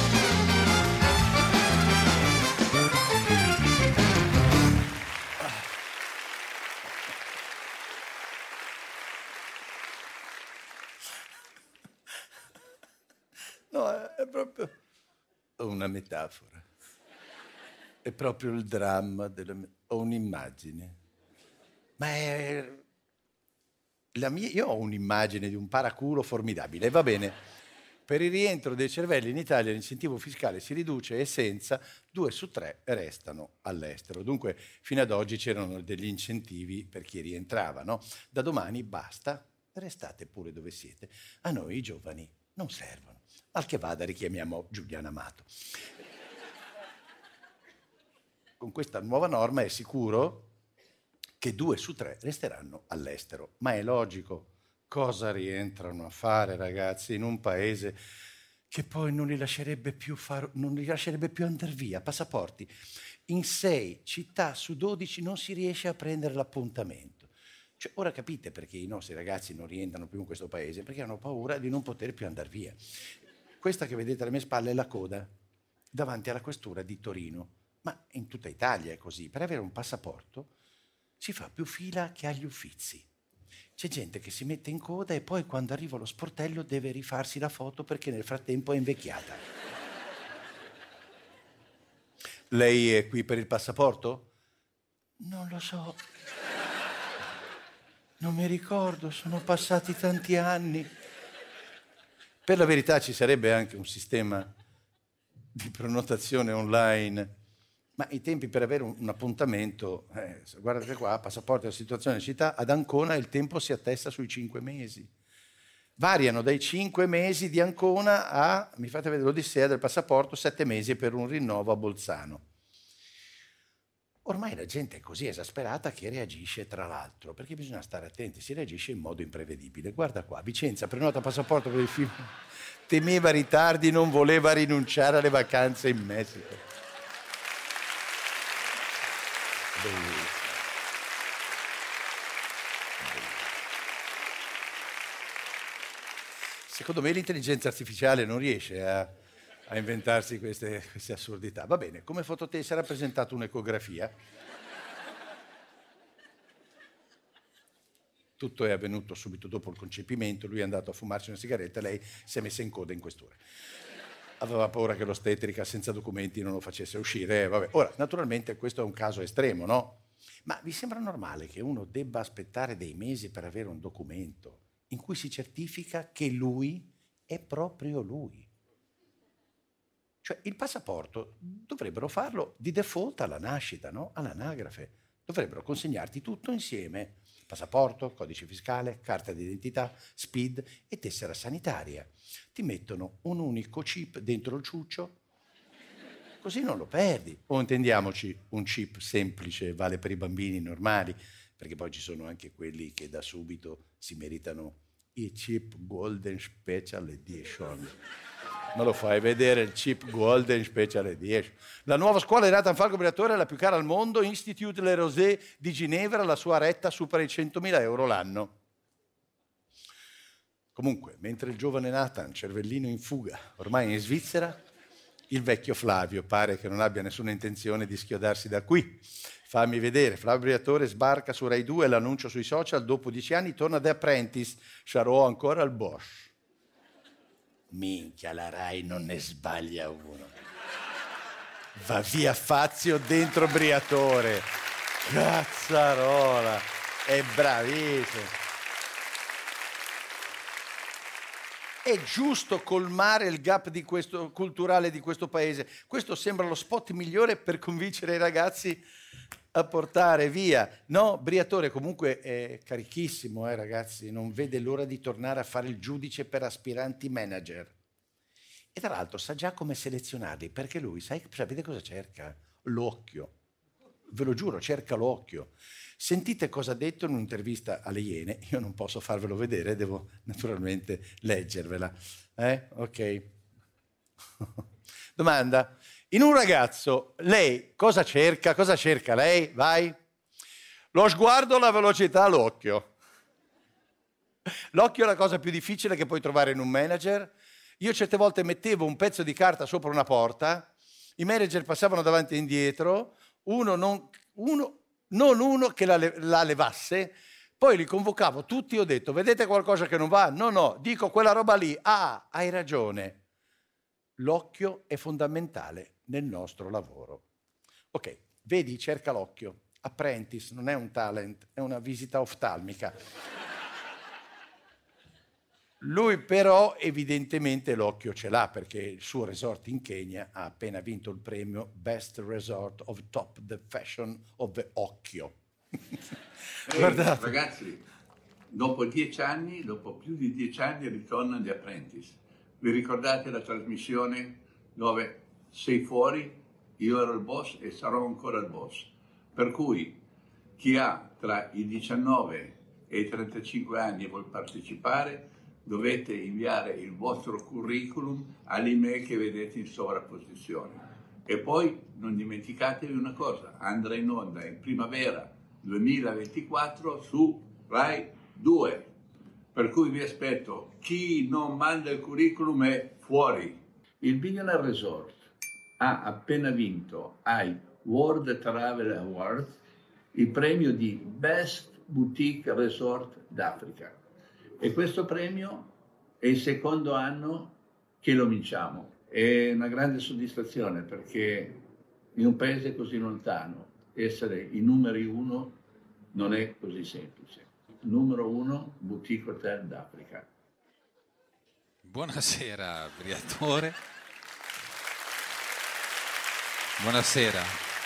No, è proprio una metafora. È proprio il dramma ho un'immagine. Ma Io ho un'immagine di un paraculo formidabile, va bene. Per il rientro dei cervelli in Italia l'incentivo fiscale si riduce e senza 2 su 3 restano all'estero. Dunque fino ad oggi c'erano degli incentivi per chi rientrava, no? Da domani basta, restate pure dove siete. A noi i giovani non servono. Mal che vada richiamiamo Giuliano Amato. Con questa nuova norma è sicuro che 2 su 3 resteranno all'estero. Ma è logico. Cosa rientrano a fare, ragazzi, in un paese che poi non li lascerebbe più andare via? Passaporti. In 6 città su 12 non si riesce a prendere l'appuntamento. Cioè, ora capite perché i nostri ragazzi non rientrano più in questo paese? Perché hanno paura di non poter più andare via. Questa che vedete alle mie spalle è la coda davanti alla questura di Torino. Ma in tutta Italia è così. Per avere un passaporto si fa più fila che agli Uffizi. C'è gente che si mette in coda e poi quando arriva allo sportello deve rifarsi la foto perché nel frattempo è invecchiata. Lei è qui per il passaporto? Non lo so. Non mi ricordo, sono passati tanti anni. Per la verità ci sarebbe anche un sistema di prenotazione online, ma i tempi per avere un appuntamento, guardate qua, passaporto della situazione in città, ad Ancona il tempo si attesta sui 5 mesi. Variano dai 5 mesi di Ancona a, mi fate vedere l'odissea del passaporto, 7 mesi per un rinnovo a Bolzano. Ormai la gente è così esasperata che reagisce tra l'altro, perché bisogna stare attenti, si reagisce in modo imprevedibile. Guarda qua, Vicenza, prenota passaporto per il film, temeva ritardi, non voleva rinunciare alle vacanze in Messico. Secondo me l'intelligenza artificiale non riesce a inventarsi queste assurdità. Va bene, come fototessa ha presentato un'ecografia. Tutto è avvenuto subito dopo il concepimento, lui è andato a fumarsi una sigaretta, lei si è messa in coda in questura. Aveva paura che l'ostetrica senza documenti non lo facesse uscire. Vabbè. Ora, naturalmente questo è un caso estremo, no? Ma vi sembra normale che uno debba aspettare dei mesi per avere un documento in cui si certifica che lui è proprio lui? Cioè, il passaporto dovrebbero farlo di default alla nascita, no? All'anagrafe. Dovrebbero consegnarti tutto insieme. Passaporto, codice fiscale, carta d'identità, SPID e tessera sanitaria. Ti mettono un unico chip dentro il ciuccio, così non lo perdi. O intendiamoci, un chip semplice vale per i bambini normali, perché poi ci sono anche quelli che da subito si meritano i chip Golden Special Edition. Me lo fai vedere il chip Golden Special Edition. La nuova scuola di Nathan Falco Briatore è la più cara al mondo, Institut Le Rosé di Ginevra, la sua retta supera i 100.000 euro l'anno. Comunque, mentre il giovane Nathan, cervellino in fuga, ormai in Svizzera, il vecchio Flavio pare che non abbia nessuna intenzione di schiodarsi da qui. Fammi vedere, Flavio Briatore sbarca su Rai 2, l'annuncio sui social, dopo 10 anni torna The Apprentice, sarò ancora al Bosch. Minchia, la Rai non ne sbaglia uno. Va via Fazio dentro Briatore. Cazzarola, è bravissimo. È giusto colmare il gap culturale di questo paese. Questo sembra lo spot migliore per convincere i ragazzi a portare via. No, Briatore comunque è carichissimo, ragazzi. Non vede l'ora di tornare a fare il giudice per aspiranti manager. E tra l'altro sa già come selezionarli, perché lui, sapete cosa cerca? L'occhio. Ve lo giuro, cerca l'occhio. Sentite cosa ha detto in un'intervista alle Iene. Io non posso farvelo vedere, devo naturalmente leggervela. Ok. Domanda. In un ragazzo, lei cosa cerca? Cosa cerca lei? Vai. Lo sguardo, la velocità, l'occhio. L'occhio è la cosa più difficile che puoi trovare in un manager. Io certe volte mettevo un pezzo di carta sopra una porta, i manager passavano davanti e indietro, non uno che la levasse, poi li convocavo tutti e ho detto, vedete qualcosa che non va? No, dico quella roba lì. Ah, hai ragione. L'occhio è fondamentale nel nostro lavoro. Ok, vedi, cerca l'occhio. Apprentice non è un talent, è una visita oftalmica. Lui però evidentemente l'occhio ce l'ha, perché il suo resort in Kenya ha appena vinto il premio Best Resort of Top the Fashion of the Occhio. Guardate. Ragazzi, dopo più di 10 anni ritorna The Apprentice. Vi ricordate la trasmissione dove sei fuori, io ero il boss e sarò ancora il boss? Per cui chi ha tra i 19 e i 35 anni e vuol partecipare, dovete inviare il vostro curriculum all'email che vedete in sovrapposizione. E poi non dimenticatevi una cosa, andrà in onda in primavera 2024 su Rai 2. Per cui vi aspetto, chi non manda il curriculum è fuori. Il Billionaire Resort ha appena vinto ai World Travel Awards il premio di Best Boutique Resort d'Africa. E questo premio è il secondo anno che lo vinciamo. È una grande soddisfazione perché in un paese così lontano essere i numeri 1 non è così semplice. Numero 1, Boutique Hotel d'Africa. Buonasera, Briatore. Buonasera.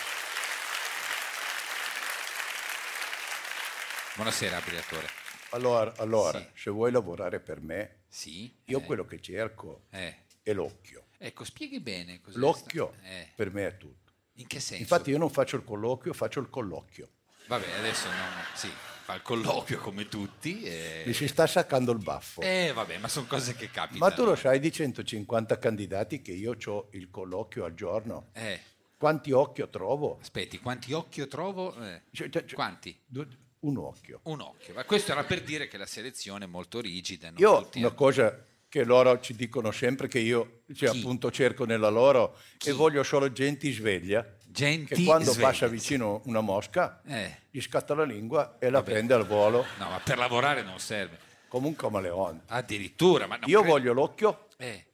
Buonasera, Briatore. Allora Sì. se vuoi lavorare per me, Sì. io quello che cerco è l'occhio. Ecco, spieghi bene cos'è. L'occhio per me è tutto. In che senso? Infatti io non faccio il colloquio, faccio il collocchio. Vabbè, adesso sì, fa il colloquio come tutti. Mi si sta saccando il baffo. Vabbè, ma sono cose che capitano. Ma tu lo sai di 150 candidati che io ho il colloquio al giorno? Quanti occhio trovo? Aspetti, quanti occhio trovo? Quanti? Un occhio. Un occhio. Ma questo era per dire che la selezione è molto rigida. Non Io tutti una cosa che loro ci dicono sempre che io appunto cerco nella loro e voglio solo gente sveglia. Che quando passa vicino una mosca gli scatta la lingua e la prende al volo. No, ma per lavorare non serve. Come un camaleonte. Addirittura. Ma io voglio l'occhio.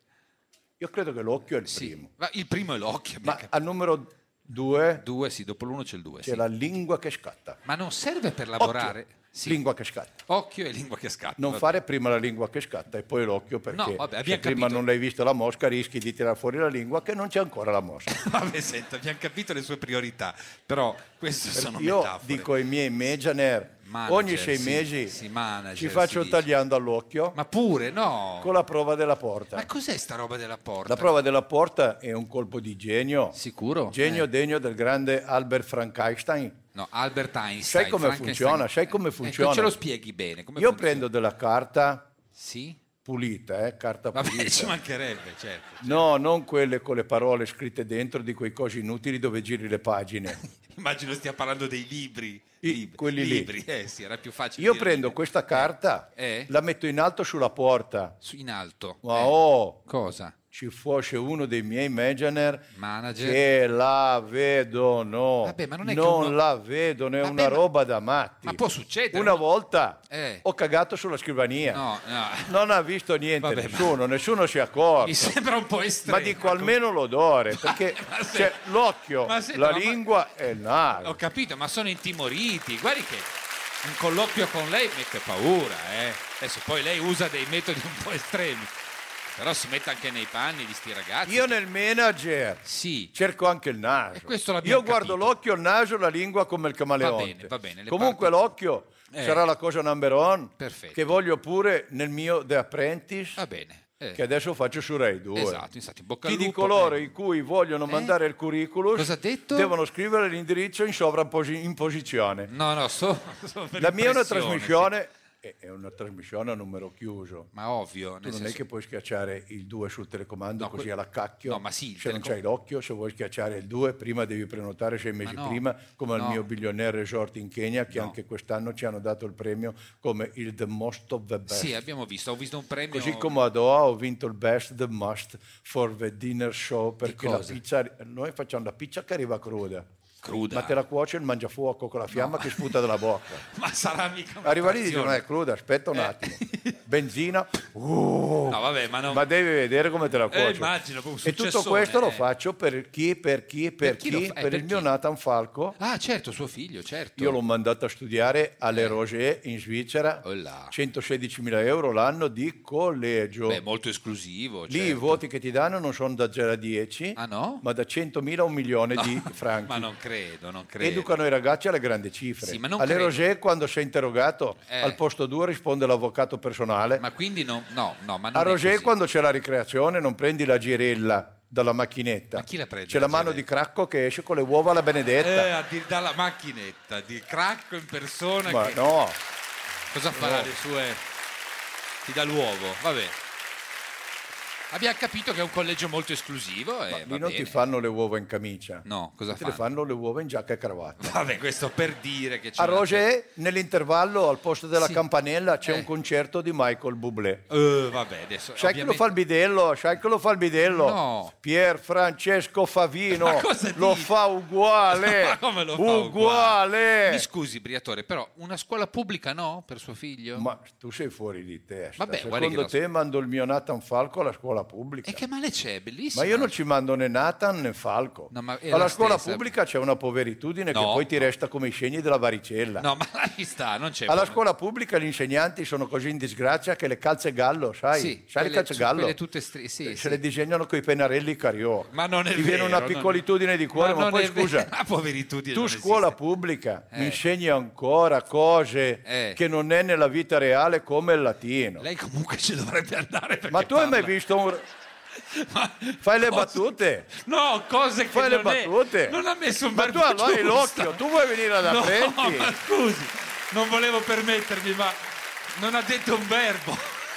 Io credo che l'occhio è il primo. Ma il primo è l'occhio. Ma al numero 2 sì, dopo l'1 c'è il 2. C'è la lingua che scatta. Ma non serve per lavorare. Occhio. Lingua che scatta. Occhio e lingua che scatta. Non fare prima la lingua che scatta e poi l'occhio, perché se prima non l'hai visto la mosca rischi di tirar fuori la lingua che non c'è ancora la mosca. Vabbè, senta, abbiamo capito le sue priorità, però queste sono io metafore. Dico ai miei manager ogni 6 mesi ci faccio tagliando all'occhio. Ma pure, no? Con la prova della porta. Ma cos'è sta roba della porta? La prova della porta è un colpo di genio. Sicuro? Genio degno del grande Albert Frankenstein. No, Albert Einstein. Sai come funziona? Sai come funziona? Ecco, ce lo spieghi bene. Io funziona? Prendo della carta pulita, carta Vabbè, pulita. ci mancherebbe, certo. No, non quelle con le parole scritte dentro di quei cosi inutili dove giri le pagine. Immagino stia parlando dei libri. Quelli libri. Sì, era più facile. Io prendo questa carta, la metto in alto sulla porta. In alto? Ma cosa? Ci fosse uno dei miei manager che la vedono. Vabbè, ma non è la vedono, è una roba da matti. Ma può succedere. Una volta ho cagato sulla scrivania. No. Non ha visto niente nessuno si è accorto. Mi sembra un po' estremo. Ma dico almeno l'odore, perché c'è l'occhio, la lingua e il naso. Ho capito, ma sono intimoriti. Guardi che un colloquio con lei mette paura. Adesso poi lei usa dei metodi un po' estremi. Però si mette anche nei panni di sti ragazzi. Io nel manager cerco anche il naso. Io guardo l'occhio, il naso, la lingua come il camaleonte. Va bene. Comunque l'occhio sarà la cosa number one. Perfetto. Che voglio pure nel mio The Apprentice. Va bene. Che adesso faccio su Rai 2. Esatto, infatti, bocca al Chi lupo. di coloro i cui vogliono mandare il curriculum Cosa ha detto? devono scrivere l'indirizzo in sovraimposizione. No, la mia è una trasmissione. È una trasmissione a numero chiuso. Ma ovvio. Tu non è che puoi schiacciare il 2 sul telecomando così alla cacchio. No, ma sì. Se non c'hai l'occhio, se vuoi schiacciare il 2, prima devi prenotare 6 mesi prima, come al mio Billionaire Resort in Kenya, che anche quest'anno ci hanno dato il premio come il The Most of the Best. Sì, abbiamo visto. Ho visto un premio. Così come a Doha ho vinto il Best The Must for the Dinner Show, perché la pizza, noi facciamo la pizza che arriva cruda. Cruda. Ma te la cuoce il mangiafuoco con la fiamma che sputa dalla bocca. Ma sarà mica una Arriva lì e dice, frazione. non è cruda, aspetta un attimo. Benzina. No, vabbè, Ma devi vedere come te la cuoce. Immagino, proprio un E tutto successone, questo lo faccio per chi? Per il mio Nathan Falco. Ah, certo, suo figlio, certo. Io l'ho mandato a studiare alle Roger in Svizzera, 116.000 euro l'anno di collegio. Beh, molto esclusivo. Lì i certo. voti che ti danno non sono da 0 a 10, ma da 100.000 a 1 milione di franchi. Ma non credo. Educano i ragazzi alle grandi cifre. Sì, ma non alle credo. Roger, quando sei interrogato, al posto 2 risponde l'avvocato personale. Ma quindi no, ma non A è Roger, così. quando c'è la ricreazione, non prendi la girella dalla macchinetta. Ma chi la prende C'è la la mano di Cracco che esce con le uova alla Benedetta. Dalla macchinetta, di Cracco in persona. Ma che... no. Cosa farà No. le sue... Ti dà l'uovo, vabbè. Abbiamo capito che è un collegio molto esclusivo e Lì va non bene. ti fanno le uova in camicia. No, cosa Ti le fanno le uova in giacca e cravatta. Vabbè, questo per dire che c'è A Roger, nell'intervallo, al posto della Sì. campanella, c'è un concerto di Michael Bublé. Vabbè, adesso Sai che lo fa il bidello? Sai che lo fa il bidello? No. Pier Francesco Favino Ma cosa lo dici? fa uguale. Ma come lo fa uguale? Mi scusi, Briatore, però una scuola pubblica no per suo figlio? Ma tu sei fuori di testa. Vabbè, guardi Secondo che te mando il mio Nathan Falco alla scuola pubblica? E che male c'è? Bellissimo. Ma io non ci mando né Nathan né Falco. No, ma è Alla la scuola stessa. pubblica c'è una poveritudine che No. poi ti resta come i segni della varicella. No, ma lasci sta, non c'è. Alla scuola pubblica gli insegnanti sono così in disgrazia che le calze gallo, sai? Sì, sai le quelle- calze gallo? quelle tutte sì, Se sì. le disegnano coi pennarelli Cariò. Ma non è Ti viene vero, una non- piccolitudine di cuore, ma non poi è vero. scusa, La poveritudine tu non scuola pubblica mi insegni ancora cose che non è nella vita reale come il latino. Lei comunque ci dovrebbe andare perché Ma tu hai mai parla. visto un... Fai le battute? No, cose che Fai le non è- battute? Non ha messo un Ma verbo tu allora hai giusto. l'occhio, tu vuoi venire ad No, apprendi? ma scusi, non volevo permettermi, ma non ha detto un verbo.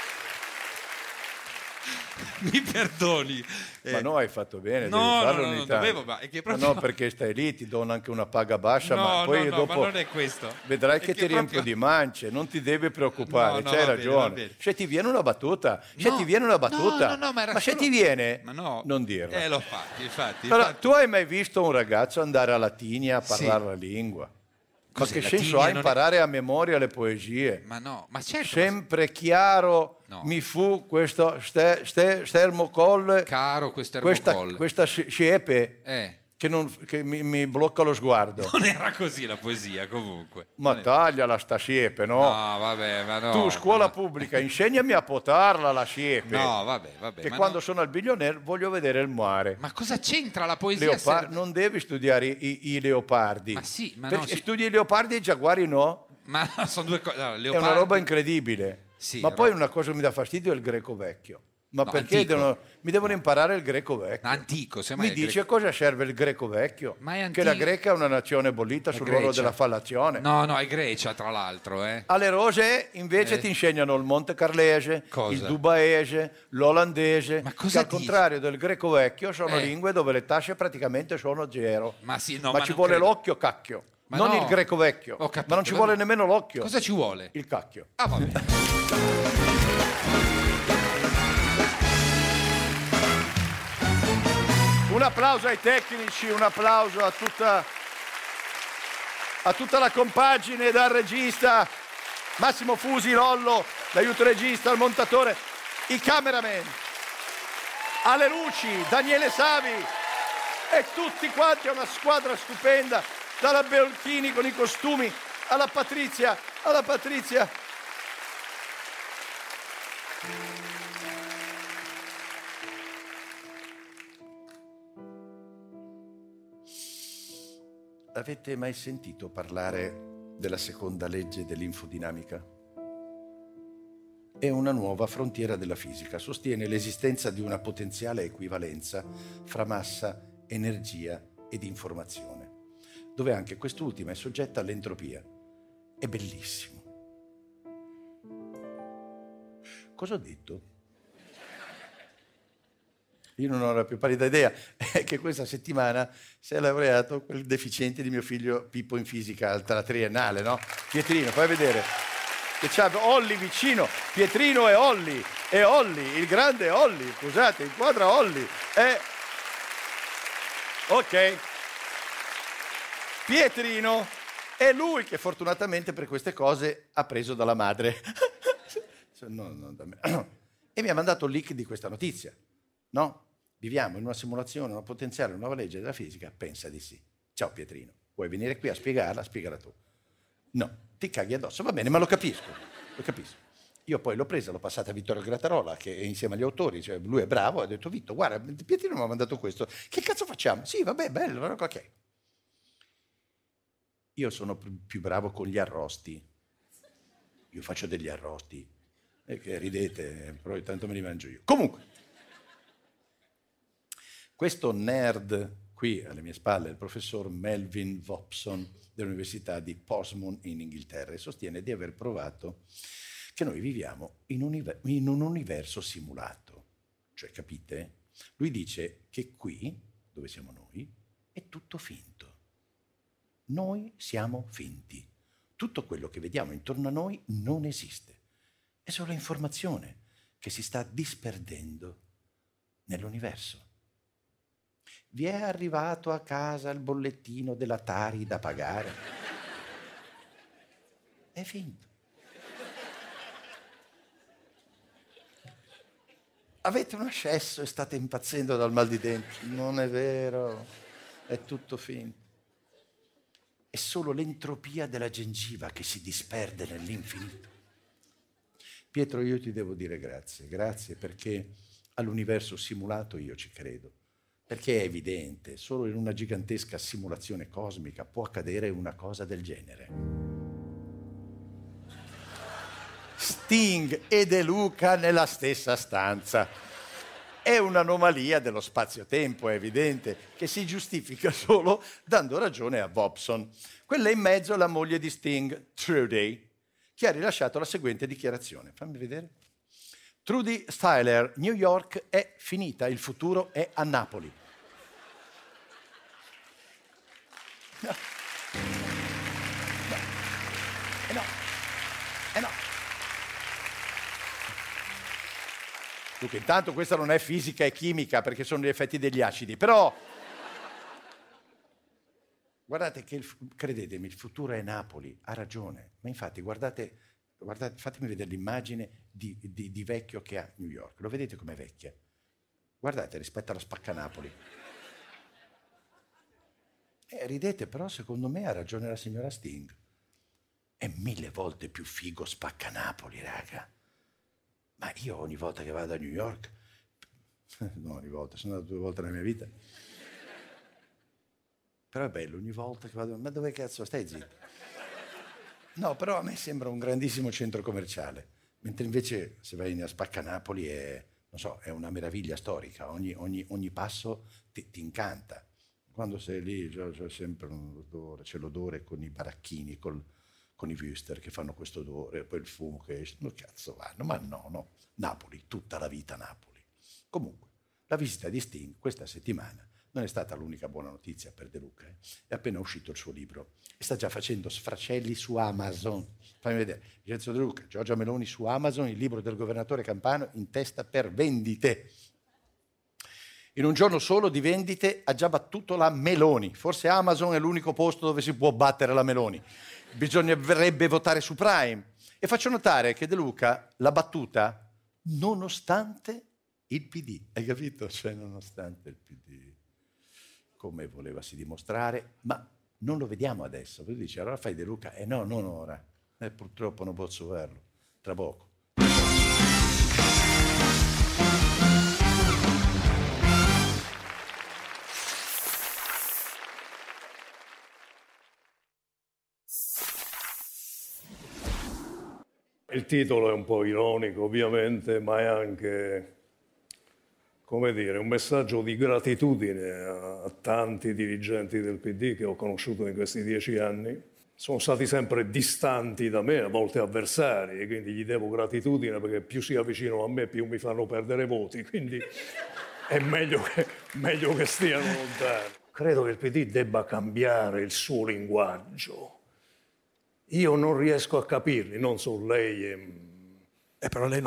Mi perdoni. Ma no, hai fatto bene, No, devi no, farlo no, ogni non tanto. dovevo, ma è che Ma proprio- no, perché stai lì, ti do anche una paga bassa, No, ma poi no, dopo ma non è questo. vedrai È che che ti riempio proprio- di mance, non ti devi preoccupare, No, no, c'hai va bene, va ragione. bene. Se ti viene una battuta, No, no, ma era se solo- ti viene, Ma no. non dirla. L'ho fatto, infatti. Allora, tu hai mai visto un ragazzo andare a Latinia a parlare Sì. la lingua? Cos'è, Ma che senso Latinia ha non è- imparare a memoria le poesie? Ma no, ma certo. Sempre chiaro mi fu questo stermocolle, Caro questo questa ermocolle. siepe che mi blocca lo sguardo. Non era così la poesia, comunque. Ma tagliala sta siepe, no? No, vabbè, ma no. Tu, scuola pubblica, insegnami a potarla la siepe. No, vabbè. Che ma quando no. sono al billionaire voglio vedere il mare. Ma cosa c'entra la poesia? Non devi studiare i leopardi. Ma sì, ma Perché no, sì. studi i leopardi e i giaguari no? Ma no, sono due cose. Allora, È leopardi- una roba incredibile. Sì, Ma è poi roba- una cosa che mi dà fastidio è il greco vecchio. Ma No, perché antico. mi devono imparare il greco vecchio? Antico, semmai Mi è dice greco. cosa serve il greco vecchio? Ma è Che la antico. Greca è una nazione bollita sul ruolo Grecia. della fallazione. No, è Grecia, tra l'altro, Alle rose invece ti insegnano il monte carlese, Cosa? il dubaese, l'olandese, cosa che al dici? contrario del greco vecchio sono Eh. lingue dove le tasse praticamente sono zero. Ma sì, no, ma ma ci non vuole credo. l'occhio, cacchio. Ma non no. il greco vecchio. Ho capito, Ma non ci va vuole bene. nemmeno l'occhio. Cosa ci vuole? Il cacchio. Ah, vabbè. Un applauso ai tecnici, un applauso a tutta la compagine, dal regista Massimo Fusi, Lollo, l'aiuto regista, il montatore, i cameraman, alle luci, Daniele Savi e tutti quanti, una squadra stupenda, dalla Beolchini con i costumi alla Patrizia. Avete mai sentito parlare della seconda legge dell'infodinamica? È una nuova frontiera della fisica. Sostiene l'esistenza di una potenziale equivalenza fra massa, energia ed informazione, dove anche quest'ultima è soggetta all'entropia. È bellissimo. Cosa ho detto? Io non ho la più pallida idea, è che questa settimana si è laureato quel deficiente di mio figlio Pippo in fisica alla triennale, no? Pietrino, fai vedere. Che c'ha Olli vicino, Pietrino e Olli, il grande Olli, scusate, inquadra Olli. Ok. Pietrino è lui che fortunatamente per queste cose ha preso dalla madre. Non da me. E mi ha mandato il leak di questa notizia. No? Viviamo in una simulazione, una potenziale nuova legge della fisica? Pensa di sì. Ciao Pietrino, vuoi venire qui a spiegarla? Spiegala tu. No, ti caghi addosso. Va bene, ma lo capisco. Io poi l'ho presa, l'ho passata a Vittorio Grattarola, che è insieme agli autori, cioè lui è bravo, ha detto Vitto, guarda, Pietrino mi ha mandato questo, che cazzo facciamo? Sì, vabbè, bello, ok. Io sono più bravo con gli arrosti. Io faccio degli arrosti. Che ridete, però tanto me li mangio io. Comunque, questo nerd qui alle mie spalle, il professor Melvin Vopson dell'Università di Portsmouth in Inghilterra, e sostiene di aver provato che noi viviamo in un universo simulato. Cioè, capite? Lui dice che qui, dove siamo noi, è tutto finto. Noi siamo finti. Tutto quello che vediamo intorno a noi non esiste. È solo informazione che si sta disperdendo nell'universo. Vi è arrivato a casa il bollettino della Tari da pagare? È finto. Avete un ascesso e state impazzendo dal mal di denti? Non è vero, è tutto finto. È solo l'entropia della gengiva che si disperde nell'infinito. Pietro, io ti devo dire grazie perché all'universo simulato io ci credo, perché è evidente, solo in una gigantesca simulazione cosmica può accadere una cosa del genere. Sting e De Luca nella stessa stanza. È un'anomalia dello spazio-tempo, è evidente, che si giustifica solo dando ragione a Vopson. Quella in mezzo è la moglie di Sting, Trudy, che ha rilasciato la seguente dichiarazione. Fammi vedere. Trudy Styler, New York è finita, il futuro è a Napoli. No. No. Dunque, intanto questa non è fisica e chimica perché sono gli effetti degli acidi, però guardate che, credetemi, il futuro è Napoli, ha ragione. Ma infatti, guardate, fatemi vedere l'immagine di vecchio che ha New York. Lo vedete com'è vecchia? Guardate rispetto alla Spaccanapoli. Ridete, però secondo me ha ragione la signora Sting. È 1000 volte più figo Spaccanapoli, raga. Ma io ogni volta che vado a New York, no, ogni volta, sono andato 2 volte nella mia vita. Però è bello, ogni volta che vado, ma dove cazzo stai zitto? No, però a me sembra un grandissimo centro commerciale, mentre invece se vai a Spaccanapoli è, non so, è una meraviglia storica, ogni passo ti incanta. Quando sei lì c'è sempre un odore, c'è l'odore con i baracchini, con i Wüster che fanno questo odore, poi il fumo che esce, no cazzo vanno, ma no, Napoli, tutta la vita Napoli. Comunque, la visita di Sting questa settimana non è stata l'unica buona notizia per De Luca. È appena uscito il suo libro e sta già facendo sfracelli su Amazon. Fammi vedere, Vincenzo De Luca, Giorgia Meloni su Amazon, il libro del governatore campano in testa per vendite. In un giorno solo di vendite ha già battuto la Meloni. Forse Amazon è l'unico posto dove si può battere la Meloni. Bisognerebbe votare su Prime. E faccio notare che De Luca l'ha battuta nonostante il PD. Hai capito? Cioè, nonostante il PD, come volevasi dimostrare, ma non lo vediamo adesso. Poi dice, allora fai De Luca? No, non ora. Purtroppo non posso farlo. Tra poco. Il titolo è un po' ironico, ovviamente, ma è anche, come dire, un messaggio di gratitudine a tanti dirigenti del PD che ho conosciuto in questi 10 anni. Sono stati sempre distanti da me, a volte avversari, e quindi gli devo gratitudine perché più si avvicinano a me, più mi fanno perdere voti, quindi è meglio che stiano lontani. Credo che il PD debba cambiare il suo linguaggio. Io non riesco a capirli, non so lei. Però lei ma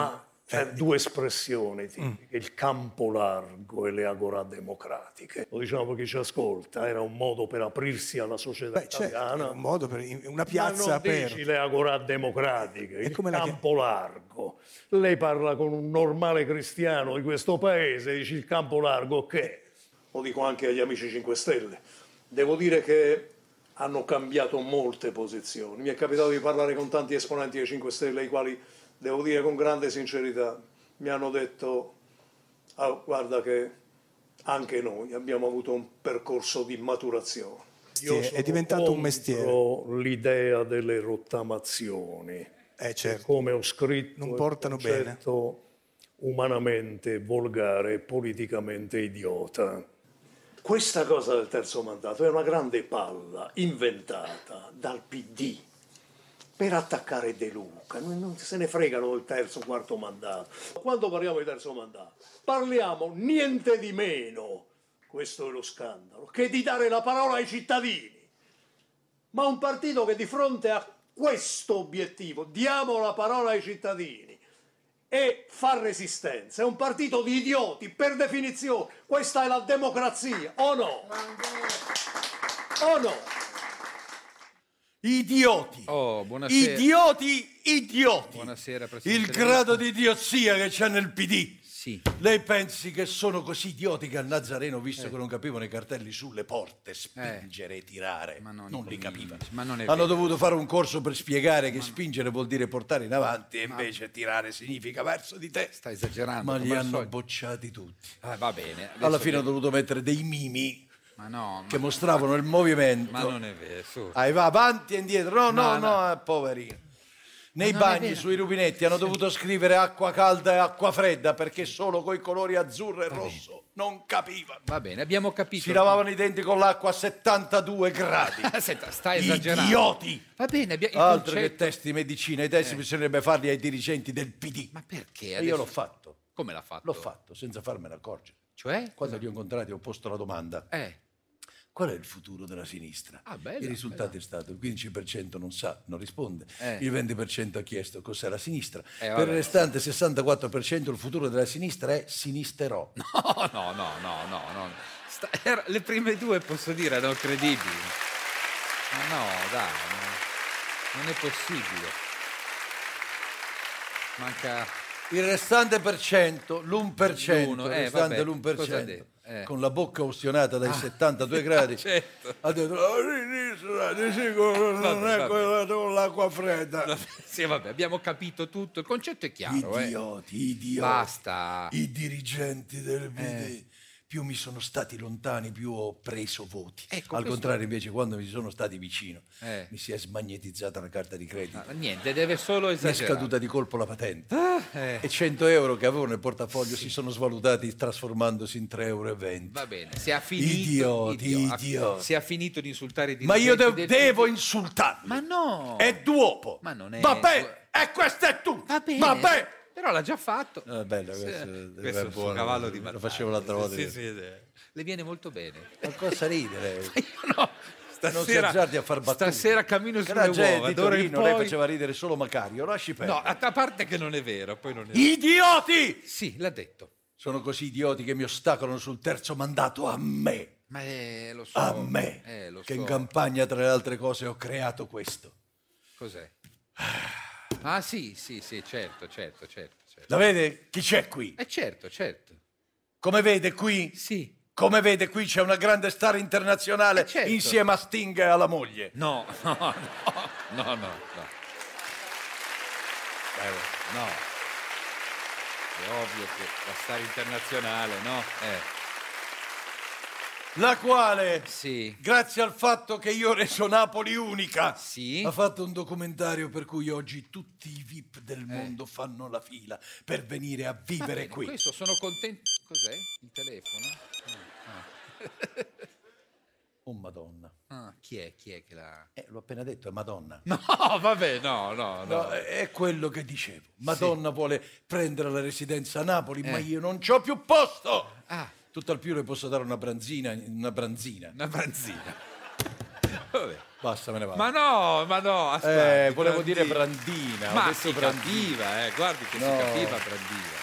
Due espressioni tipiche, il campo largo e le agorà democratiche. Lo diciamo per chi ci ascolta, era un modo per aprirsi alla società italiana. Un modo per una piazza aperta. Non dici le agorà democratiche, il campo largo. Lei parla con un normale cristiano di questo paese, dici il campo largo che? Lo dico anche agli amici 5 Stelle. Devo dire che hanno cambiato molte posizioni. Mi è capitato di parlare con tanti esponenti dei 5 Stelle, i quali, devo dire con grande sincerità, mi hanno detto guarda che anche noi abbiamo avuto un percorso di maturazione. È diventato un mestiere. L'idea delle rottamazioni, certo. Come ho scritto, non portano è un concetto umanamente volgare e politicamente idiota. Questa cosa del terzo mandato è una grande palla inventata dal PD per attaccare De Luca. Non se ne fregano del terzo, quarto mandato. Quando parliamo di terzo mandato, parliamo niente di meno, questo è lo scandalo, che di dare la parola ai cittadini. Ma un partito che di fronte a questo obiettivo, diamo la parola ai cittadini, e fa resistenza, è un partito di idioti, per definizione. Questa è la democrazia, o no? O no? Idioti. Buonasera. Idioti. Buonasera, Presidente. Il grado di idiozia che c'è nel PD. Sì. Lei pensi che sono così idioti che a Nazareno, visto che non capivano i cartelli sulle porte, spingere e tirare? Non li capivano. Hanno dovuto fare un corso per spiegare che spingere vuol dire portare in avanti e invece tirare significa verso di te. Stai esagerando. Ma li hanno bocciati tutti. Va bene. Alla fine ho dovuto mettere dei mimi che mostravano il movimento. Ma non è vero. Va avanti e indietro. No, poverino. Nei bagni, sui rubinetti, hanno dovuto scrivere acqua calda e acqua fredda perché solo coi colori azzurro e rosso non capivano. Va bene, abbiamo capito. Si lavavano i denti con l'acqua a 72 gradi. Senta, stai esagerando. Idioti! Va bene, altro che testi di medicina, i testi bisognerebbe farli ai dirigenti del PD. Ma perché? E io l'ho fatto. Come l'ha fatto? L'ho fatto, senza farmene accorgere. Cioè? Quando li ho incontrati ho posto la domanda. Qual è il futuro della sinistra? Il risultato è stato il 15% non sa, non risponde, il 20% ha chiesto cos'è la sinistra, per il restante 64% il futuro della sinistra è sinisterò. No. Le prime due, posso dire, erano credibili. Ma no, dai, non è possibile. Manca... Il restante percento, l'1%, il restante l'1%. Con la bocca ustionata dai 72 gradi, ha detto la sinistra di sicuro non è quella con l'acqua fredda. Sì, vabbè, abbiamo capito tutto, il concetto è chiaro. Idioti. Basta. I dirigenti del PD. Più mi sono stati lontani, più ho preso voti. Al contrario, invece, quando mi sono stati vicino, mi si è smagnetizzata la carta di credito. Niente, deve solo esagerare. Mi è scaduta di colpo la patente. E 100 euro che avevo nel portafoglio si sono svalutati trasformandosi in 3,20 euro. Va bene, se ha finito... Idioti. Se ha finito di insultare i dirigenti. Ma io devo insultarli. Ma no. È duopo. Ma non è... Vabbè, e questo è tutto. Va bene. Vabbè. Però l'ha già fatto. Bello, questo è buono. Cavallo di battaglia. Lo facevo l'altra volta. Sì. Le viene molto bene. Ma cosa ridere? No, non si azzardi a far battute. Stasera cammino sulle uova. Lei faceva ridere solo Macario, lasci perdere. No, a parte che non è vero. Poi non è Idioti! Sì, l'ha detto. Sono così idioti che mi ostacolano sul terzo mandato a me. Ma lo so. A me. Che in campagna, tra le altre cose, ho creato questo. Cos'è? Ah sì, certo. La vede chi c'è qui? Certo. Come vede qui? Sì. Come vede qui c'è una grande star internazionale insieme a Sting e alla moglie. No. No. È ovvio che la star internazionale, no? La quale, grazie al fatto che io ho reso Napoli unica, ha fatto un documentario per cui oggi tutti i VIP del mondo fanno la fila per venire a vivere qui. Questo sono contento. Cos'è? Il telefono? Oh Madonna. Chi è che l'ha... L'ho appena detto, è Madonna. No, vabbè, no. È quello che dicevo. Madonna vuole prendere la residenza a Napoli, ma io non c'ho più posto. Tutt'al più le posso dare una branzina. Una branzina. Vabbè. Basta, me ne vado. Ma no, aspetta. Volevo dire Brandina. Ma si capiva, guardi che si capiva Brandina.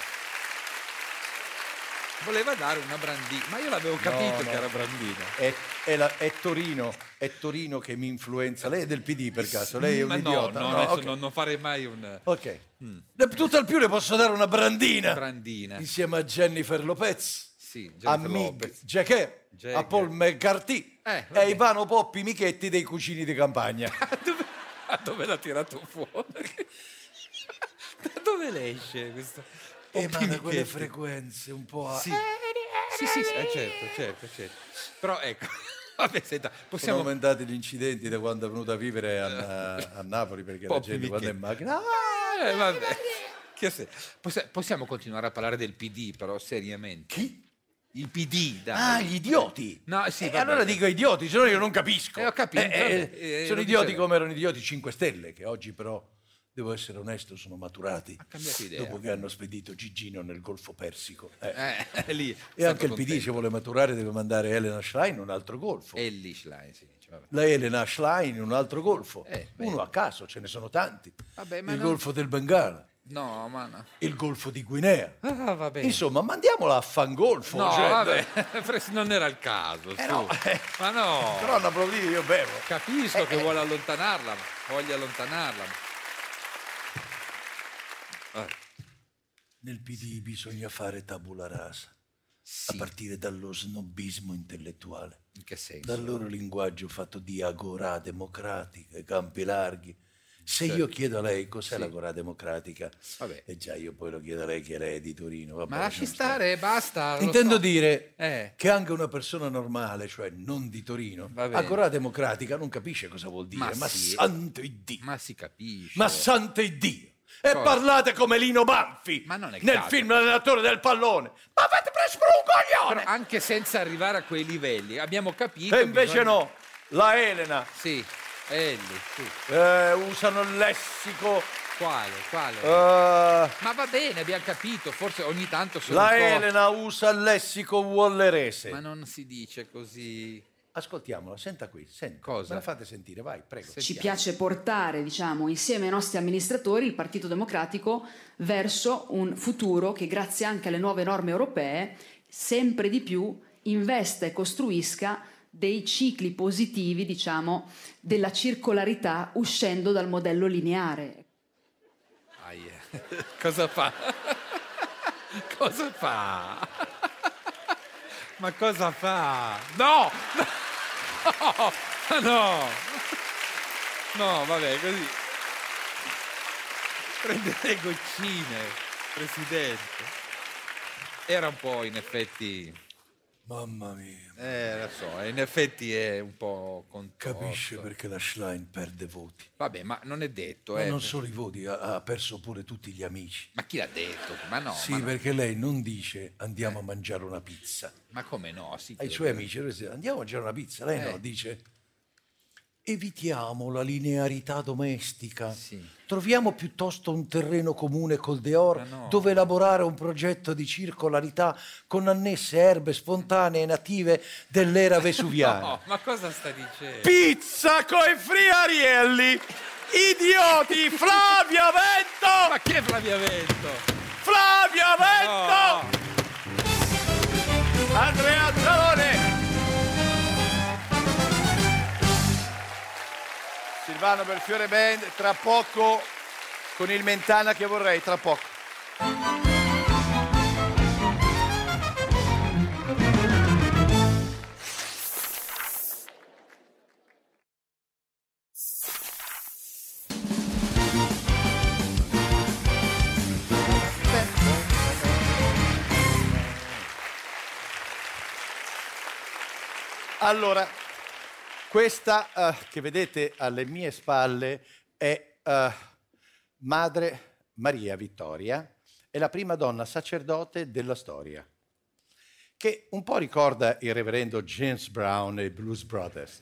Voleva dare una Brandina, ma io l'avevo capito che era Brandina. È Torino che mi influenza. Lei è del PD per caso? Lei è un idiota? No, okay. non farei mai un... Ok. Tutto al più le posso dare una Brandina. Brandina. Insieme a Jennifer Lopez. Sì, a Mick Jagger, a Paul McCarthy e a Ivano Poppi Michetti dei Cucini di Campagna. Dove l'ha tirato fuori? Da dove le esce questo? Ma da quelle frequenze un po' a... Sì, certo. Però ecco, vabbè, senta, possiamo... Sono aumentati gli incidenti da quando è venuta a vivere a Napoli, perché la gente quando è in macchina... vabbè. Possiamo continuare a parlare del PD, però seriamente. Chi? Il PD, dai. Gli idioti. No, sì, allora dico idioti, se no io non capisco. Ho capito. Sono idioti come erano idioti 5 Stelle, che oggi però, devo essere onesto, sono maturati. Ha cambiato idea. Dopo che hanno spedito Gigino nel Golfo Persico. Lì, e anche il PD, se vuole maturare, deve mandare Elena Schlein in un altro golfo. Schlein, sì. Vabbè. La Elena Schlein in un altro golfo. Uno a caso, ce ne sono tanti. Vabbè, il Golfo del Bengala. No, ma no. Il Golfo di Guinea. Va bene. Insomma, mandiamola a fangolfo. No, vabbè, non era il caso. No, ma no. Però una provvida io bevo. Capisco che vuole allontanarla, voglia allontanarla. Nel PD bisogna fare tabula rasa. Sì. A partire dallo snobismo intellettuale. In che senso? Dal loro linguaggio fatto di agorà democratica, campi larghi. Se io chiedo a lei cos'è l'agorà democratica, e già io poi lo chiedo a lei che lei è di Torino. Vabbè, ma lasci stare, basta. Intendo dire che anche una persona normale, cioè non di Torino, agorà democratica non capisce cosa vuol dire. Ma santo Iddio! Ma si capisce. Ma santo Iddio! E parlate come Lino Banfi nel film L'allenatore del pallone. Ma avete preso per un coglione! Però anche senza arrivare a quei livelli, abbiamo capito. E invece no, la Elena. Sì. Elli, sì. Usano il lessico. Quale? Ma va bene, abbiamo capito, forse ogni tanto sono la Elena usa il lessico wallerese. Ma non si dice così. Ascoltiamola, senta qui, senta. Cosa? Me la fate sentire, vai, prego. Ci piace portare, insieme ai nostri amministratori il Partito Democratico verso un futuro che, grazie anche alle nuove norme europee, sempre di più investa e costruisca dei cicli positivi, della circolarità uscendo dal modello lineare. Cosa fa? Cosa fa? Ma cosa fa? No! No, vabbè, così. Prende le goccine, Presidente. Era un po', in effetti... Mamma mia. Lo so, in effetti è un po' contorto. Capisce perché la Schlein perde voti. Vabbè, ma non è detto. Ma non solo i voti, ha perso pure tutti gli amici. Ma chi l'ha detto? Ma no. Sì, perché lei non dice andiamo a mangiare una pizza. Ma come no? Sì, ai suoi amici andiamo a mangiare una pizza. Lei no, dice evitiamo la linearità domestica. Sì. Troviamo piuttosto un terreno comune col Deor dove elaborare un progetto di circolarità con annesse erbe spontanee native dell'era vesuviana. No, ma cosa sta dicendo? Pizza coi friarielli! Idioti! Flavia Vento! Ma che Flavia Vento? Flavia Vento! No. Andrea Zalone! Silvano Belfiore Band, tra poco con il Mentana che vorrei, tra poco. Allora, questa che vedete alle mie spalle è Madre Maria Vittoria, è la prima donna sacerdote della storia, che un po' ricorda il reverendo James Brown e i Blues Brothers.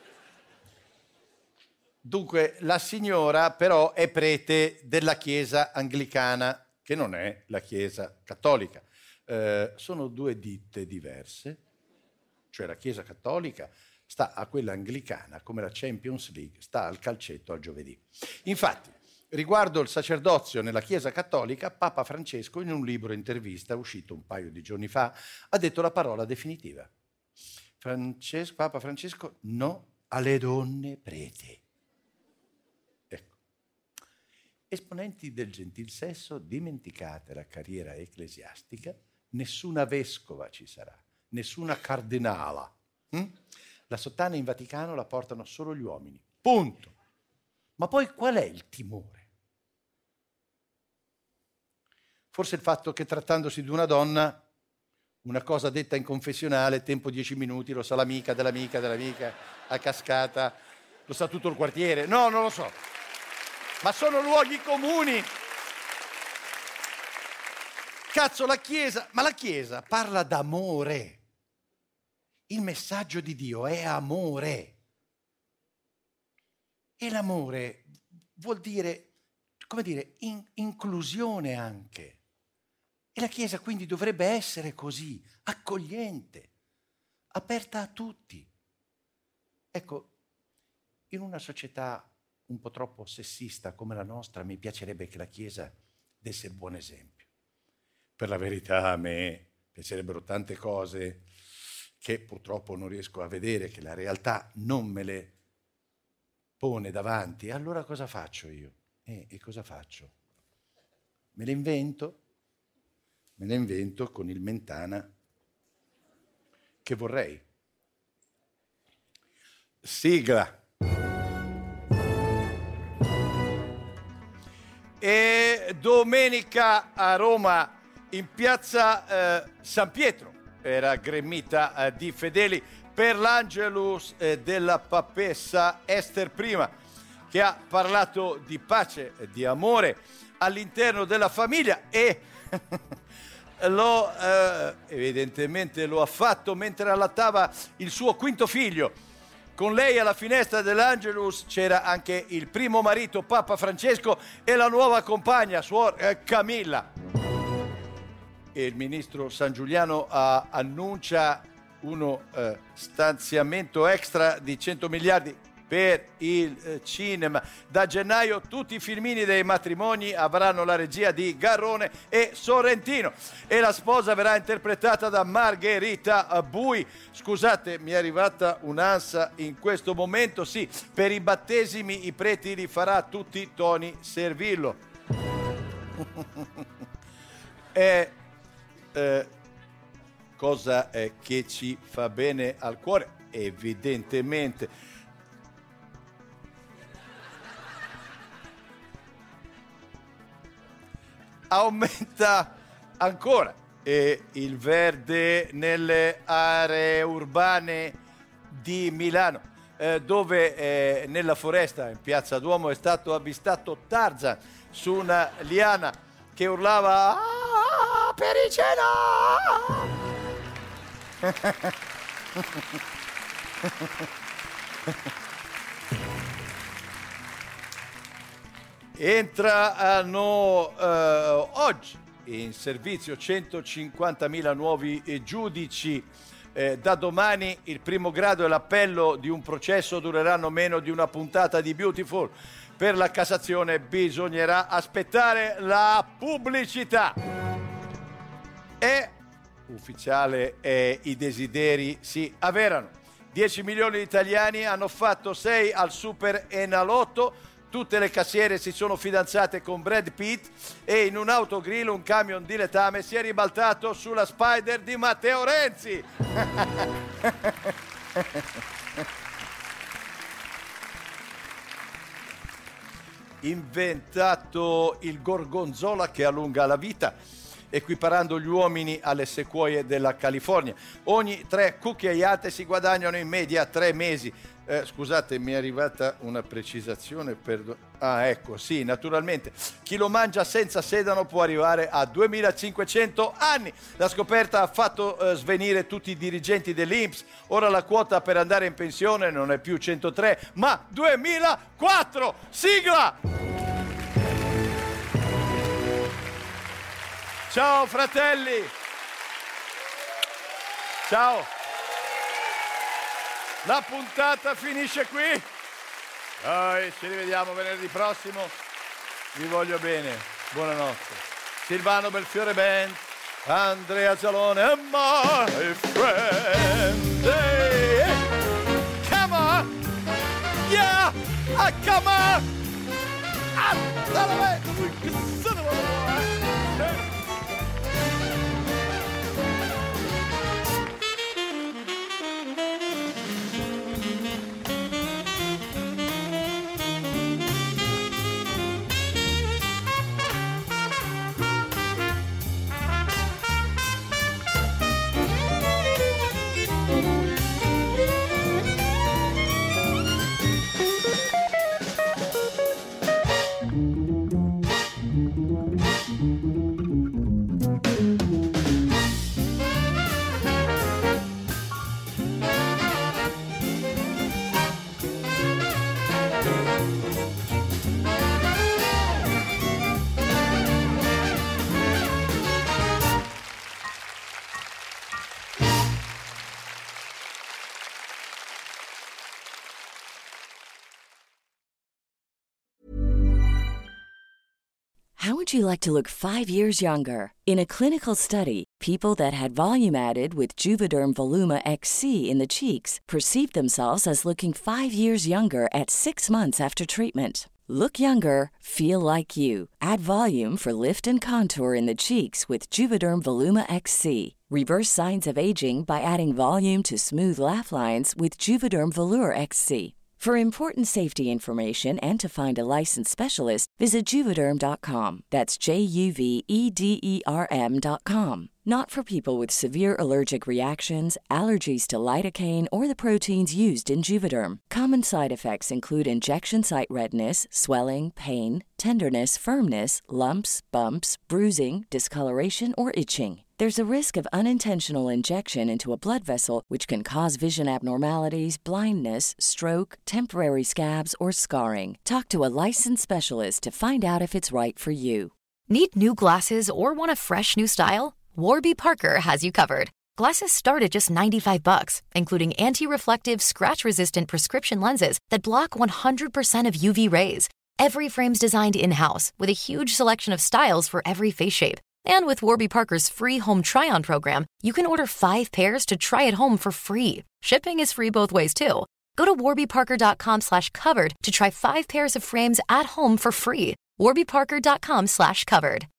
Dunque, la signora però è prete della Chiesa anglicana, che non è la Chiesa cattolica. Sono due ditte diverse, cioè la Chiesa cattolica sta a quella anglicana come la Champions League sta al calcetto al giovedì. Infatti, riguardo il sacerdozio nella Chiesa Cattolica, Papa Francesco, in un libro intervista uscito un paio di giorni fa, ha detto la parola definitiva. Papa Francesco, no alle donne prete. Ecco. Esponenti del gentil sesso, dimenticate la carriera ecclesiastica, nessuna vescova ci sarà, nessuna cardinala. La sottana in Vaticano la portano solo gli uomini. Punto. Ma poi qual è il timore? Forse il fatto che trattandosi di una donna, una cosa detta in confessionale, tempo 10 minuti, lo sa l'amica dell'amica dell'amica, a cascata, lo sa tutto il quartiere. No, non lo so. Ma sono luoghi comuni. Cazzo, la Chiesa parla d'amore. Il messaggio di Dio è amore. E l'amore vuol dire, come dire, inclusione anche. E la Chiesa quindi dovrebbe essere così, accogliente, aperta a tutti. Ecco, in una società un po' troppo sessista come la nostra, mi piacerebbe che la Chiesa desse il buon esempio. Per la verità a me piacerebbero tante cose che purtroppo non riesco a vedere, che la realtà non me le pone davanti. Allora cosa faccio io? E cosa faccio? Me le invento con il Mentana che vorrei. Sigla. E domenica a Roma, in piazza San Pietro, era gremita di fedeli per l'Angelus della Papessa Ester I, che ha parlato di pace e di amore all'interno della famiglia e evidentemente lo ha fatto mentre allattava il suo quinto figlio. Con lei alla finestra dell'Angelus c'era anche il primo marito, Papa Francesco, e la nuova compagna, Suor Camilla. E il ministro San Giuliano annuncia uno stanziamento extra di 100 miliardi per il cinema. Da gennaio tutti i filmini dei matrimoni avranno la regia di Garrone e Sorrentino e la sposa verrà interpretata da Margherita Bui. Scusate, mi è arrivata un'ansia in questo momento. Sì, per i battesimi i preti li farà tutti Tony Servillo. Cosa che ci fa bene al cuore, evidentemente. Aumenta ancora il verde nelle aree urbane di Milano, dove nella foresta in Piazza Duomo è stato avvistato Tarzan su una liana che urlava "Ah, Pericena!" Entrano oggi in servizio 150.000 nuovi giudici. Da domani il primo grado e l'appello di un processo dureranno meno di una puntata di Beautiful. Per la Cassazione bisognerà aspettare la pubblicità. E ufficiale i desideri si avverano. 10 milioni di italiani hanno fatto 6 al Super Enalotto. Tutte le cassiere si sono fidanzate con Brad Pitt e in un autogrill un camion di letame si è ribaltato sulla Spider di Matteo Renzi. Inventato il gorgonzola che allunga la vita, equiparando gli uomini alle sequoie della California. Ogni 3 cucchiaiate si guadagnano in media 3 mesi. Scusate, mi è arrivata una precisazione. Ecco, sì, naturalmente. Chi lo mangia senza sedano può arrivare a 2500 anni. La scoperta ha fatto svenire tutti i dirigenti dell'INPS. Ora la quota per andare in pensione non è più 103, ma 2004. Sigla! Ciao fratelli! Ciao! La puntata finisce qui. Poi ci rivediamo venerdì prossimo. Vi voglio bene. Buonanotte. Silvano Belfiore Band, Andrea Zalone and my friend. Hey. Come on. Yeah. Come on. How would you like to look 5 years younger? In a clinical study, people that had volume added with Juvederm Voluma XC in the cheeks perceived themselves as looking 5 years younger at 6 months after treatment. Look younger, feel like you. Add volume for lift and contour in the cheeks with Juvederm Voluma XC. Reverse signs of aging by adding volume to smooth laugh lines with Juvederm Volure XC. For important safety information and to find a licensed specialist, visit Juvederm.com. That's JUVEDERM.com. Not for people with severe allergic reactions, allergies to lidocaine, or the proteins used in Juvederm. Common side effects include injection site redness, swelling, pain, tenderness, firmness, lumps, bumps, bruising, discoloration, or itching. There's a risk of unintentional injection into a blood vessel, which can cause vision abnormalities, blindness, stroke, temporary scabs, or scarring. Talk to a licensed specialist to find out if it's right for you. Need new glasses or want a fresh new style? Warby Parker has you covered. Glasses start at just $95, including anti-reflective, scratch-resistant prescription lenses that block 100% of UV rays. Every frame's designed in-house with a huge selection of styles for every face shape. And with Warby Parker's free home try-on program, you can order 5 pairs to try at home for free. Shipping is free both ways, too. Go to warbyparker.com/covered to try 5 pairs of frames at home for free. warbyparker.com/covered.